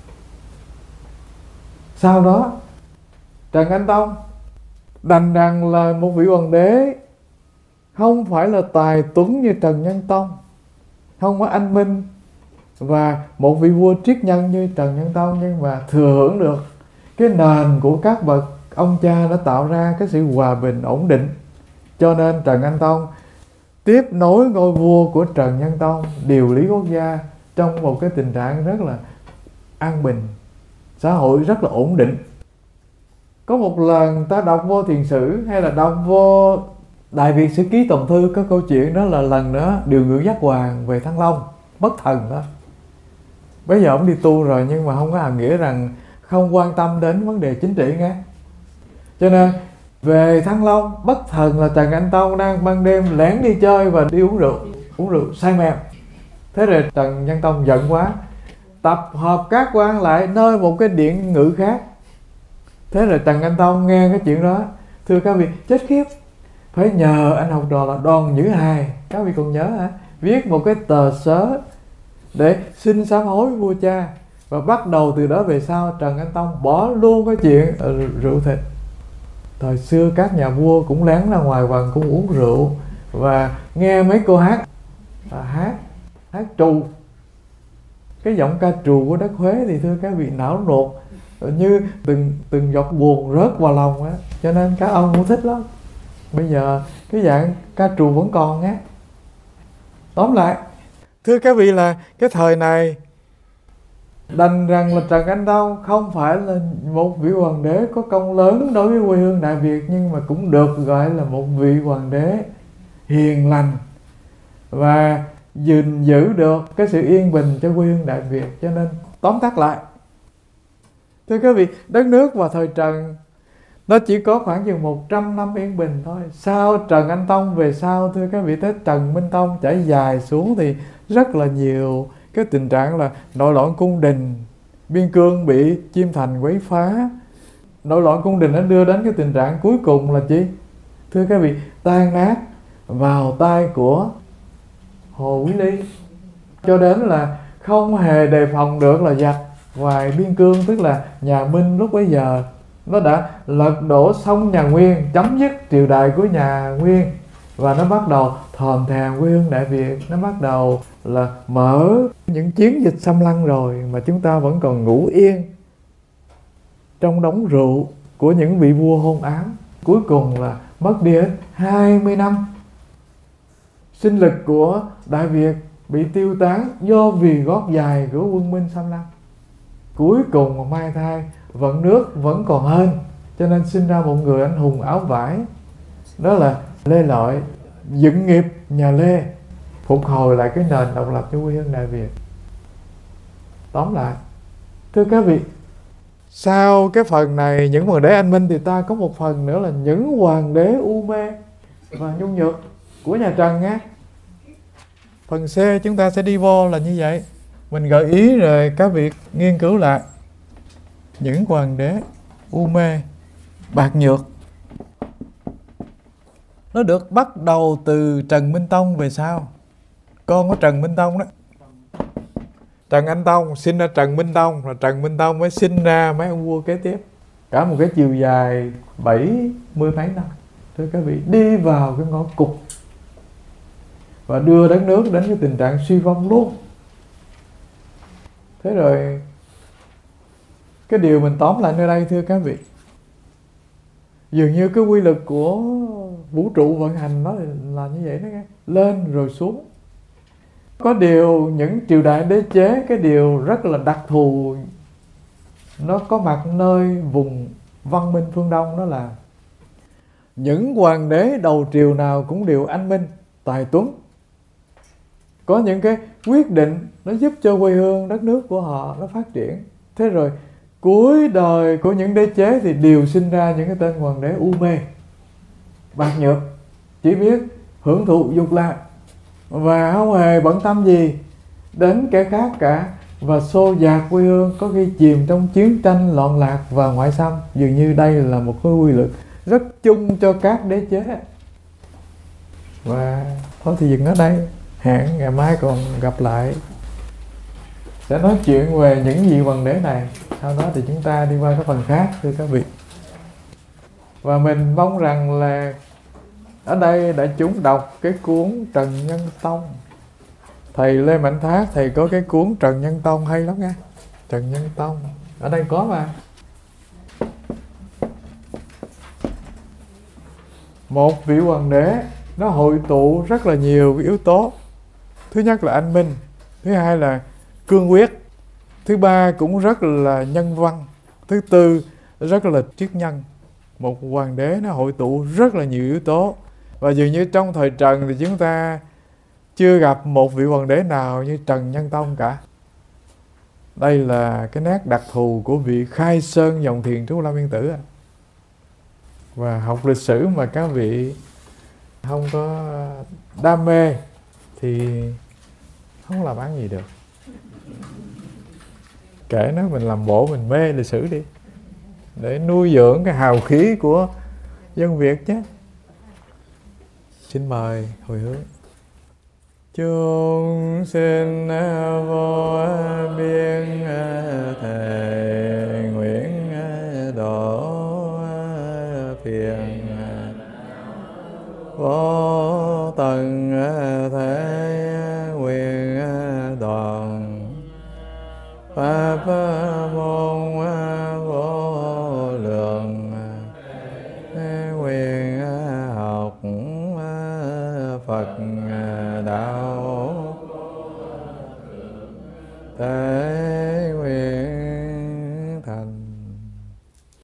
Sau đó Trần Anh Tông đành rằng là một vị hoàng đế không phải là tài tuấn như Trần Nhân Tông, không có anh minh, và một vị vua triết nhân như Trần Nhân Tông, nhưng mà thừa hưởng được cái nền của các bậc ông cha đã tạo ra cái sự hòa bình ổn định. Cho nên Trần Anh Tông tiếp nối ngôi vua của Trần Nhân Tông, điều lý quốc gia trong một cái tình trạng rất là an bình, xã hội rất là ổn định. Có một lần ta đọc vô Thiền Sử hay là đọc vô Đại Việt Sử Ký Tồn Thư, có câu chuyện đó là lần đó Điều Ngự Giác Hoàng về Thăng Long bất thần đó. Bây giờ ông đi tu rồi, nhưng mà không có hàm nghĩa rằng không quan tâm đến vấn đề chính trị nghe. Cho nên về Thăng Long bất thần là Trần Anh Tông đang ban đêm lén đi chơi và đi uống rượu say mèo. Thế rồi Trần Nhân Tông giận quá, tập hợp các quan lại nơi một cái điện ngự khác. Thế rồi Trần Anh Tông nghe cái chuyện đó, thưa các vị, chết khiếp, phải nhờ anh học trò là Đoàn Nhữ Hài, các vị còn nhớ hả, viết một cái tờ sớ để xin sám hối vua cha. Và bắt đầu từ đó về sau, Trần Anh Tông bỏ luôn cái chuyện rượu thịt. Thời xưa các nhà vua cũng lén ra ngoài hoàng cung uống rượu và nghe mấy cô hát trù. Cái giọng ca trù của đất Huế thì thưa các vị não nuột, như từng giọt buồn rớt vào lòng á, cho nên các ông cũng thích lắm. Bây giờ cái dạng ca trù vẫn còn á. Tóm lại, thưa các vị, là cái thời này đành rằng là Trần Anh Tông không phải là một vị hoàng đế có công lớn đối với quê hương Đại Việt, nhưng mà cũng được gọi là một vị hoàng đế hiền lành và gìn giữ được cái sự yên bình cho quê hương Đại Việt. Cho nên tóm tắt lại, thưa các vị, đất nước vào thời Trần Nó chỉ có khoảng chừng 100 năm yên bình thôi. Sau Trần Anh Tông về sau, thưa các vị, tới Trần Minh Tông trải dài xuống thì rất là nhiều cái tình trạng là nội loạn cung đình, biên cương bị Chiêm Thành quấy phá. Nội loạn cung đình nó đưa đến cái tình trạng cuối cùng là chi? Thưa các vị, tan nát vào tay của Hồ Quý Ly, cho đến là không hề đề phòng được là giặc ngoài biên cương, tức là nhà Minh lúc bấy giờ nó đã lật đổ xong nhà Nguyên, chấm dứt triều đại của nhà Nguyên, và nó bắt đầu thòm thèm quê hương Đại Việt. Nó bắt đầu là mở những chiến dịch xâm lăng rồi, mà chúng ta vẫn còn ngủ yên trong đống rượu của những vị vua hôn ám. Cuối cùng là mất đi hết 20 năm. Sinh lực của Đại Việt bị tiêu tán do vì gót dài của quân Minh xâm lăng. Cuối cùng mà mai thai vận nước vẫn còn hơn, cho nên sinh ra một người anh hùng áo vải, đó là Lê Lợi, dựng nghiệp nhà Lê, phục hồi lại cái nền độc lập cho quê hương Đại Việt. Tóm lại, thưa các vị, sau cái phần này những hoàng đế anh minh thì ta có một phần nữa là những hoàng đế u mê và nhu nhược của nhà Trần nhé. Phần C chúng ta sẽ đi vô là như vậy. Mình gợi ý rồi các vị nghiên cứu lại. Những hoàng đế u mê, bạc nhược, nó được bắt đầu từ Trần Minh Tông về sau. Con của Trần Minh Tông đó, Trần Anh Tông sinh ra Trần Minh Tông, rồi Trần Minh Tông mới sinh ra mấy ông vua kế tiếp. Cả một cái chiều dài 70 mấy năm, thưa các vị, đi vào cái ngõ cụt và đưa đất nước đến cái tình trạng suy vong luôn. Thế rồi cái điều mình tóm lại nơi đây, thưa các vị, dường như cái quy luật của vũ trụ vận hành nó là như vậy đó nghe. Lên rồi xuống. Có điều những triều đại đế chế, cái điều rất là đặc thù nó có mặt nơi vùng văn minh phương Đông, đó là những hoàng đế đầu triều nào cũng đều anh minh, tài tuấn, có những cái quyết định nó giúp cho quê hương đất nước của họ nó phát triển. Thế rồi cuối đời của những đế chế thì đều sinh ra những cái tên hoàng đế u mê, bạc nhược, chỉ biết hưởng thụ dục lạc và không hề bận tâm gì đến kẻ khác cả, và xô dạt quê hương, có khi chìm trong chiến tranh loạn lạc và ngoại xâm. Dường như đây là một cái quy luật rất chung cho các đế chế. Và thôi thì dừng ở đây, hẹn ngày mai còn gặp lại, sẽ nói chuyện về những vị hoàng đế này. Sau đó thì chúng ta đi qua cái phần khác, thưa các vị. Và mình mong rằng là ở đây đã chúng đọc cái cuốn Trần Nhân Tông. Thầy Lê Mạnh Thác, thầy có cái cuốn Trần Nhân Tông hay lắm nha. Trần Nhân Tông ở đây có mà. Một vị hoàng đế nó hội tụ rất là nhiều cái yếu tố. Thứ nhất là anh minh, thứ hai là cương quyết, thứ ba cũng rất là nhân văn, thứ tư rất là triết nhân. Một hoàng đế nó hội tụ rất là nhiều yếu tố. Và dường như trong thời Trần thì chúng ta chưa gặp một vị hoàng đế nào như Trần Nhân Tông cả. Đây là cái nét đặc thù của vị khai sơn dòng Thiền Trúc Lâm Yên Tử. Và học lịch sử mà các vị không có đam mê thì không làm ăn gì được. Kể nó mình làm bộ mình mê lịch sử đi, để nuôi dưỡng cái hào khí của dân Việt chứ. Xin mời hồi hướng. Chúng sinh vô biên thệ nguyện độ phiền vô tận thế nguyện đoàn pháp môn vô lượng nguyện học Phật đạo thế